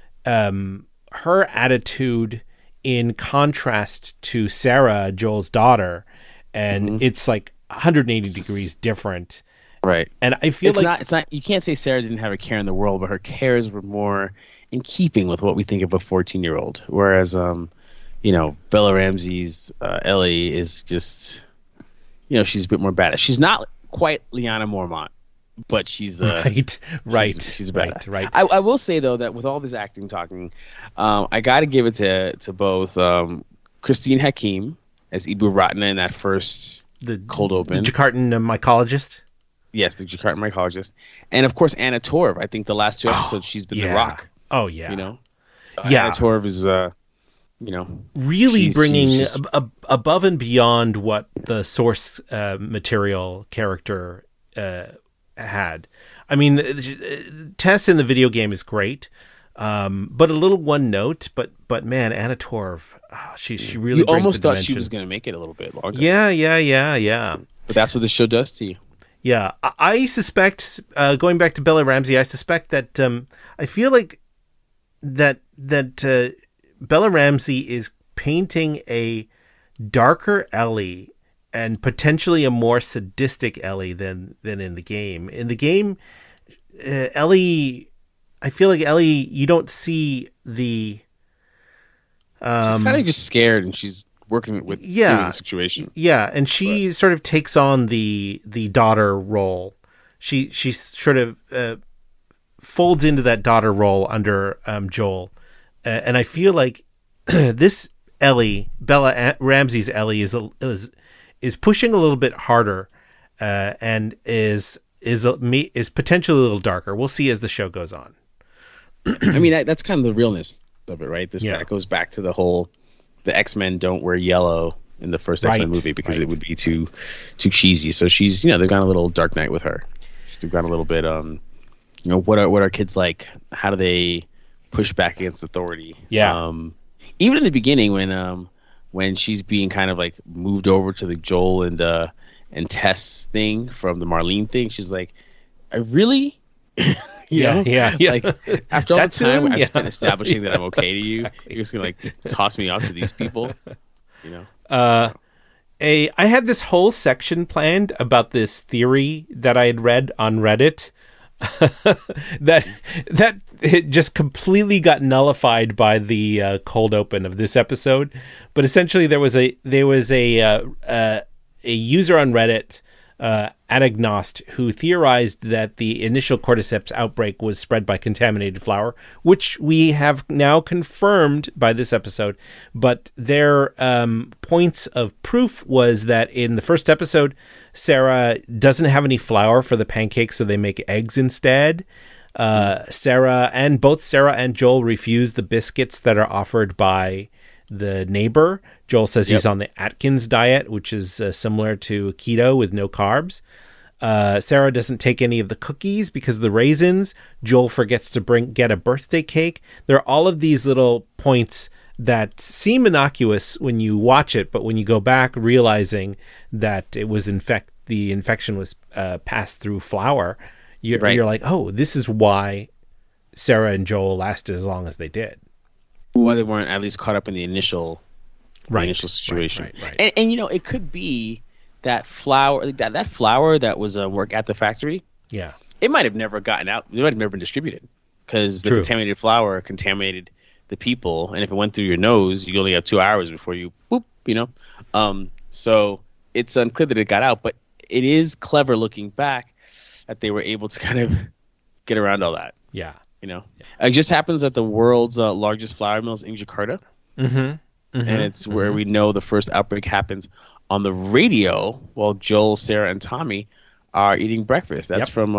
attitude in contrast to Sarah, Joel's daughter, and it's like 180 degrees different. Right. And I feel it's not, you can't say Sarah didn't have a care in the world, but her cares were more in keeping with what we think of a 14-year-old. Whereas, Bella Ramsey's Ellie is just, she's a bit more badass. She's not quite Lyanna Mormont, but she's right. She's a badass. Right. I will say though that with all this acting talking, I got to give it to both Christine Hakim as Ibu Ratna in that first cold open, the Jakartan mycologist. Yes, the Jakartan mycologist, and of course Anna Torv. I think the last 2 episodes she's been the Rock. Oh yeah, Anna Torv is really bringing above and beyond what the source material character had. I mean, Tess in the video game is great, but a little one note. But man, Anna Torv, she really. You brings almost the thought dimension. she was going to make it a little bit longer. Yeah. But that's what the show does to you. Yeah, I suspect, going back to Bella Ramsey, I suspect that I feel like that Bella Ramsey is painting a darker Ellie and potentially a more sadistic Ellie than in the game. In the game, Ellie, I feel like Ellie, you don't see the. She's kind of just scared, and she's working with doing the situation. Yeah, and she sort of takes on the daughter role. She sort of folds into that daughter role under Joel, and I feel like this Ellie, Bella Ramsey's Ellie, is pushing a little bit harder, and is potentially a little darker. We'll see as the show goes on. I mean, that's kind of the realness of it, right? That goes back to the whole. The X-Men don't wear yellow in the first X-Men movie because it would be too cheesy. So she's, they've gone a little Dark Knight with her. They've gone a little bit, what are kids like? How do they push back against authority? Yeah. Even in the beginning when she's being kind of like moved over to the Joel and Tess thing from the Marlene thing, she's like, I really. Yeah. Like after all the time I've spent establishing that I'm okay to you, you're just gonna like toss me out to these people, I had this whole section planned about this theory that I had read on Reddit that it just completely got nullified by the cold open of this episode. But essentially, there was a user on Reddit. Adagnost, who theorized that the initial cordyceps outbreak was spread by contaminated flour, which we have now confirmed by this episode. But their points of proof was that in the first episode, Sarah doesn't have any flour for the pancakes, so they make eggs instead. Both Sarah and Joel refuse the biscuits that are offered by the neighbor. Joel says he's on the Atkins diet, which is similar to keto with no carbs. Sarah doesn't take any of the cookies because of the raisins. Joel forgets to get a birthday cake. There are all of these little points that seem innocuous when you watch it, but when you go back realizing that it was the infection was passed through flour, you're like, oh, this is why Sarah and Joel lasted as long as they did. Why they weren't at least caught up in the initial situation. Right. And it could be that flour that was work at the factory. Yeah, it might have never gotten out. It might have never been distributed because the contaminated flour contaminated the people, and if it went through your nose, you only have 2 hours before you boop. So it's unclear that it got out, but it is clever looking back that they were able to kind of get around all that. Yeah. It just happens that the world's largest flour mill is in Jakarta. And it's where we know the first outbreak happens on the radio while Joel, Sarah, and Tommy are eating breakfast. That's from,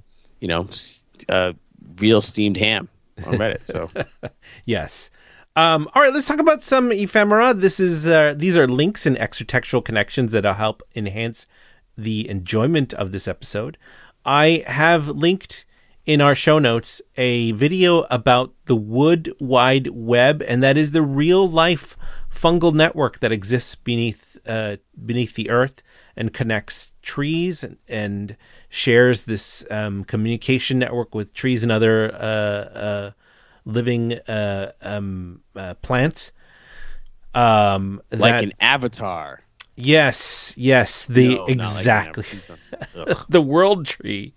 real steamed ham on Reddit. So, yes. All right, let's talk about some ephemera. These are links and extra-textual connections that'll help enhance the enjoyment of this episode. I have linked in our show notes a video about the Wood Wide Web, and that is the real-life fungal network that exists beneath the earth and connects trees and shares this communication network with trees and other living plants. Like an avatar. Yes, No, exactly not like that. Ugh. the world tree.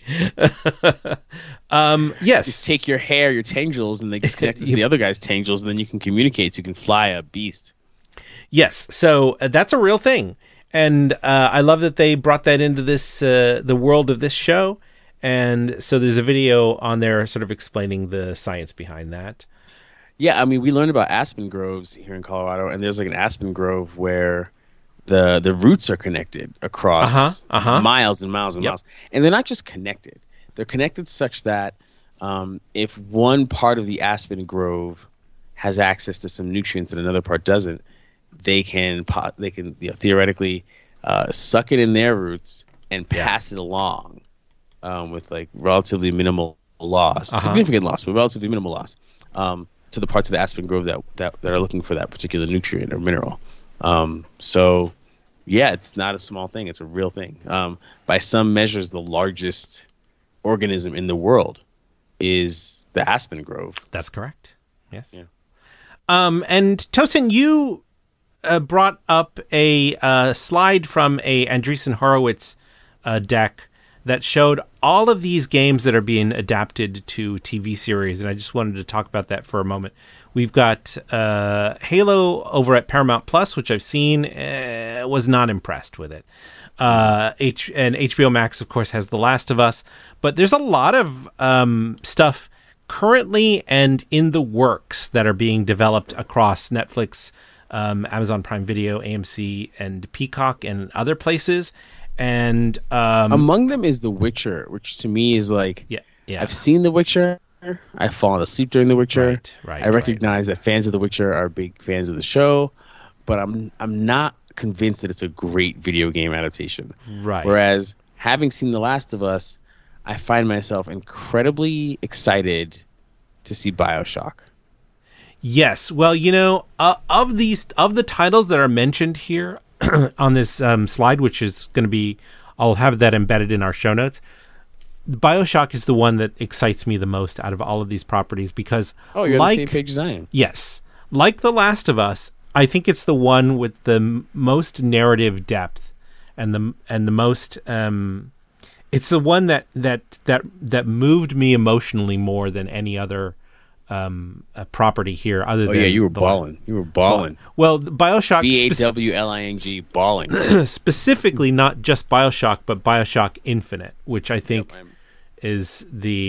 Just Yes, take your hair, your tangles, and they just connect it to the other guy's tangles, and then you can communicate. So you can fly a beast. yes. So that's a real thing, and I love that they brought that into this the world of this show. And so there's a video on there, sort of explaining the science behind that. Yeah, I mean, we learned about aspen groves here in Colorado, and there's like an aspen grove where the roots are connected across miles and miles and miles, and they're not just connected; they're connected such that if one part of the aspen grove has access to some nutrients and another part doesn't, they can theoretically suck it in their roots and pass it along with like relatively minimal loss, significant loss, but relatively minimal loss. To the parts of the aspen grove that are looking for that particular nutrient or mineral. So, yeah, it's not a small thing. It's a real thing. By some measures, the largest organism in the world is the aspen grove. That's correct. Yes. Yeah. And Tosin, you brought up a slide from a Andreessen Horowitz deck that showed all of these games that are being adapted to TV series, and I just wanted to talk about that for a moment. We've got Halo over at Paramount Plus, which I've seen, was not impressed with it. And HBO Max, of course, has The Last of Us, but there's a lot of stuff currently and in the works that are being developed across Netflix, Amazon Prime Video, AMC, and Peacock, and other places. And among them is The Witcher, which to me is like, I've seen The Witcher. I've fallen asleep during The Witcher. Right. I recognize that fans of The Witcher are big fans of the show, but I'm not convinced that it's a great video game adaptation. Right. Whereas having seen The Last of Us, I find myself incredibly excited to see BioShock. Yes. Well, of the titles that are mentioned here on this slide, which is going to be, I'll have that embedded in our show notes. BioShock is the one that excites me the most out of all of these properties because, you're on the same page as I am. Yes, like The Last of Us, I think it's the one with the most narrative depth and the most. It's the one that moved me emotionally more than any other property here. Other than you were balling. You were balling. Well, BioShock, BAWLING, balling. Specifically, not just BioShock, but BioShock Infinite, which I think is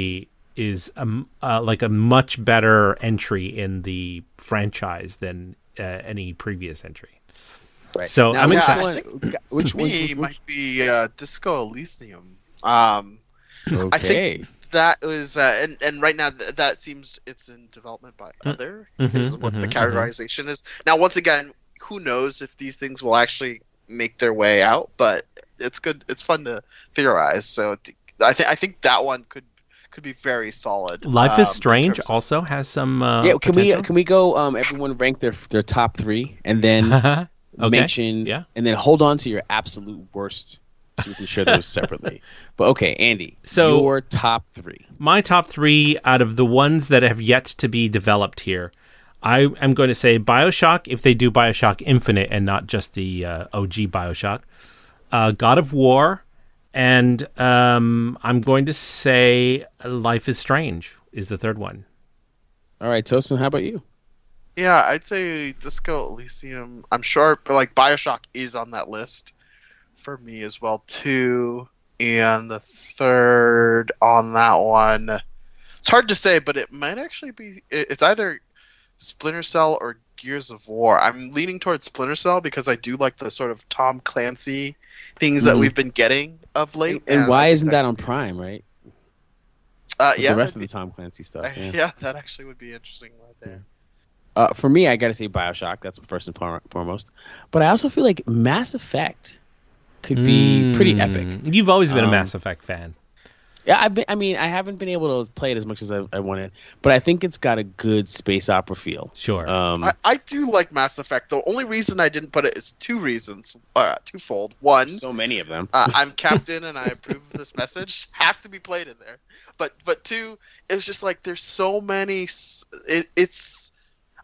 like a much better entry in the franchise than any previous entry. Right. So now, I'm excited. excited. Which might be Disco Elysium. Okay. I think that was and right now that seems it's in development by other is what the categorization is. Now, once again, who knows if these things will actually make their way out, but it's good. It's fun to theorize. So I think that one could be very solid. Life is Strange also has some can we go everyone rank their top 3 and then mention and then hold on to your absolute worst so we can share those separately. But okay, Andy, so your top 3. My top 3 out of the ones that have yet to be developed here, I am going to say BioShock, if they do BioShock Infinite and not just the OG BioShock, God of War, and I'm going to say Life is Strange is the third one. All right, Tosin, how about you? Yeah, I'd say Disco Elysium. I'm sure, but like BioShock is on that list for me as well too. And the third on that one, it's hard to say, but it might actually be. It's either Splinter Cell or Gears of War. I'm leaning towards Splinter Cell because I do like the sort of Tom Clancy things that we've been getting of late. And why isn't that on Prime, right? The rest of the Tom Clancy stuff. Yeah, that actually would be interesting right there. For me, I got to say BioShock. That's first and foremost. But I also feel like Mass Effect could be pretty epic. You've always been a Mass Effect fan. Yeah, I haven't been able to play it as much as I wanted, but I think it's got a good space opera feel. Sure. I do like Mass Effect. The only reason I didn't put it is two reasons. Twofold. One, so many of them. I'm captain and I approve of this message. Has to be played in there. But two, it was just like there's so many.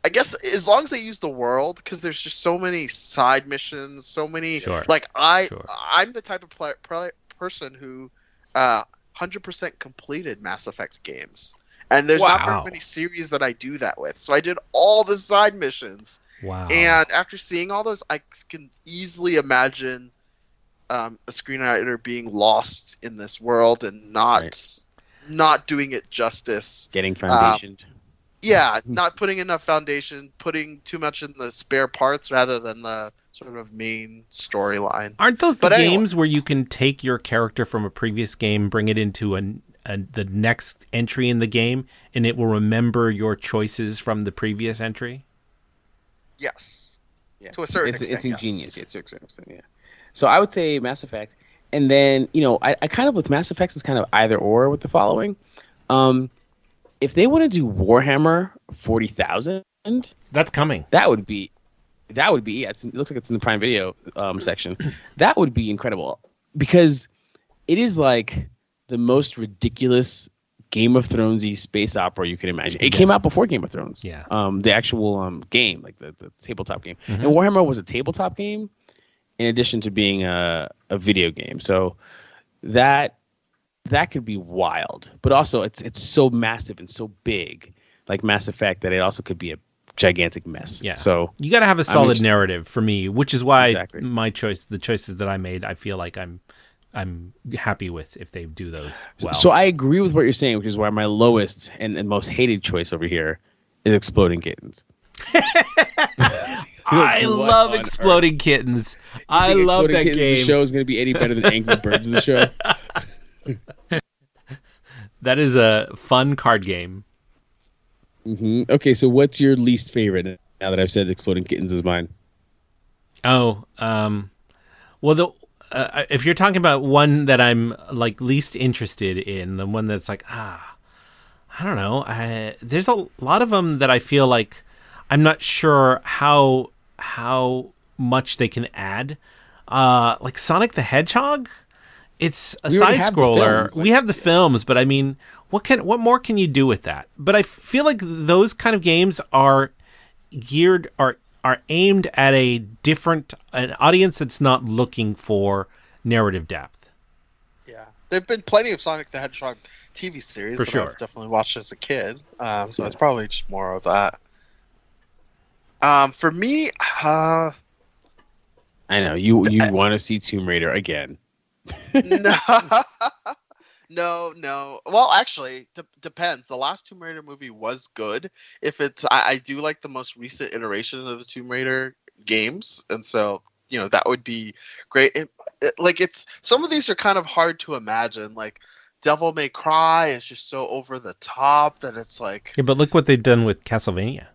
I guess as long as they use the world, because there's just so many side missions, so many. Sure. Like I'm the type of person who 100% completed Mass Effect games, and there's not very many series that I do that with. So I did all the side missions. Wow. And after seeing all those, I can easily imagine a screenwriter being lost in this world and not doing it justice. Getting foundationed. Yeah, not putting enough foundation, putting too much in the spare parts rather than the sort of main storyline. Aren't those the games where you can take your character from a previous game, bring it into the next entry in the game, and it will remember your choices from the previous entry? Yes. Yeah. To a certain extent, it's ingenious. Yeah, to a certain extent, yeah. So I would say Mass Effect. And then, I kind of, with Mass Effect, it's kind of either or with the following. If they want to do Warhammer 40,000, that's coming. That would be. Yeah, it looks like it's in the Prime Video section. That would be incredible because it is like the most ridiculous Game of Thronesy space opera you can imagine. It came out before Game of Thrones. Yeah. The actual game, like the tabletop game, and Warhammer was a tabletop game in addition to being a video game. So that could be wild, but also it's so massive and so big, like Mass Effect, that it also could be a gigantic mess. Yeah. So you got to have a solid narrative for me, which is why Exactly. the choices that I made, I feel like I'm happy with if they do those well. So I agree with what you're saying, which is why my lowest and most hated choice over here is Exploding Kittens. I love Exploding Kittens. I love that game. The show is going to be any better than Angry Birds the show. That is a fun card game. Mm-hmm. Okay, so what's your least favorite now that I've said Exploding Kittens is mine? Oh, well, if you're talking about one that I'm like least interested in, the one that's like, I don't know. There's a lot of them that I feel like I'm not sure how much they can add. Like Sonic the Hedgehog, it's a side scroller. We have the films, but I mean, what more can you do with that? But I feel like those kind of games are aimed at an audience that's not looking for narrative depth. Yeah, there've been plenty of Sonic the Hedgehog TV series that I've definitely watched as a kid. So it's probably just more of that. For me, I know you want to see Tomb Raider again. No. Well, actually, depends. The last Tomb Raider movie was good. If it's, I do like the most recent iteration of the Tomb Raider games, and so that would be great. It's some of these are kind of hard to imagine. Like Devil May Cry is just so over the top that it's like. Yeah, but look what they've done with Castlevania.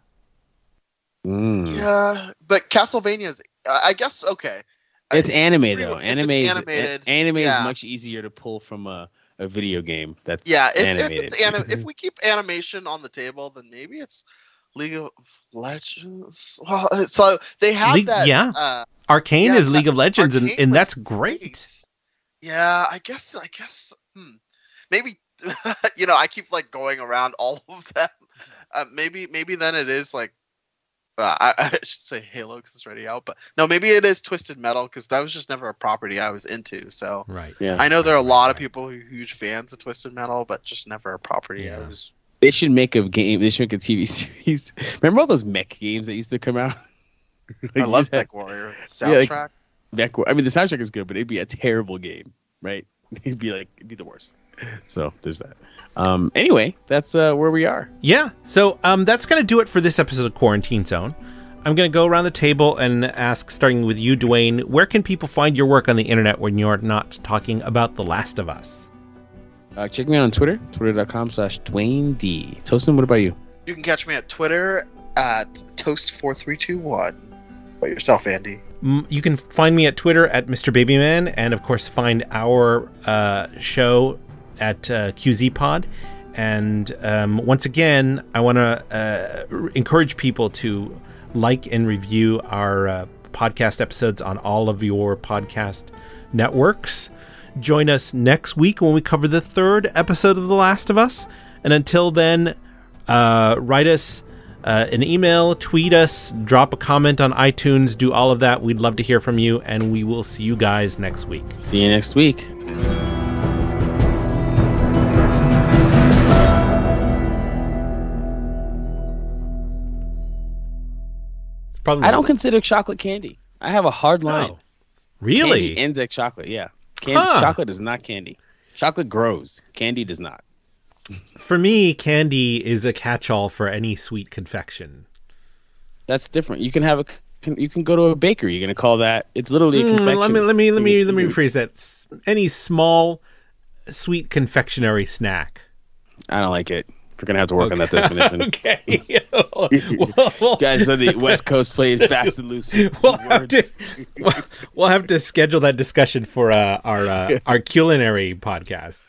Yeah, but Castlevania's, I guess, okay. It's animated though. Anime is much easier to pull from a video game that's animated. If we keep animation on the table, then maybe it's League of Legends. Well, so they have that. Yeah, Arcane is League of Legends, and that's great. Yeah, I guess. Maybe I keep like going around all of them. Maybe then it is like. I should say Halo because it's already out, but no, maybe it is Twisted Metal because that was just never a property I was into. So right, yeah. I know there are a lot of people who are huge fans of Twisted Metal, but just never a property I was. They should make a game. They should make a TV series. Remember all those mech games that used to come out? I love Mech Warrior soundtrack. The soundtrack is good, but it'd be a terrible game, right? It'd be the worst. So there's that. Anyway, that's where we are. Yeah. So that's going to do it for this episode of Quarantine Zone. I'm going to go around the table and ask, starting with you, Dwayne, where can people find your work on the internet when you're not talking about The Last of Us? Check me out on Twitter, twitter.com/DwayneD. Toastin, what about you? You can catch me at Twitter at Toast4321. What about yourself, Andy? You can find me at Twitter at Mr. Babyman, and of course find our show at QZ Pod. And once again, I want to encourage people to like and review our podcast episodes on all of your podcast networks. Join us next week when we cover the third episode of The Last of Us. And until then, write us an email, tweet us, drop a comment on iTunes, do all of that. We'd love to hear from you, and we will see you guys next week. See you next week. I don't consider chocolate candy. I have a hard line. Oh, really? Candy ends at chocolate, yeah. Chocolate is not candy. Chocolate grows. Candy does not. For me, candy is a catch-all for any sweet confection. That's different. You can have you can go to a bakery. You're going to call that. It's literally a confection. Let me rephrase that. Any small sweet confectionery snack. I don't like it. We're going to have to work on that definition. Okay. Guys, so the West Coast played fast and loose. We'll have to schedule that discussion for our culinary podcast.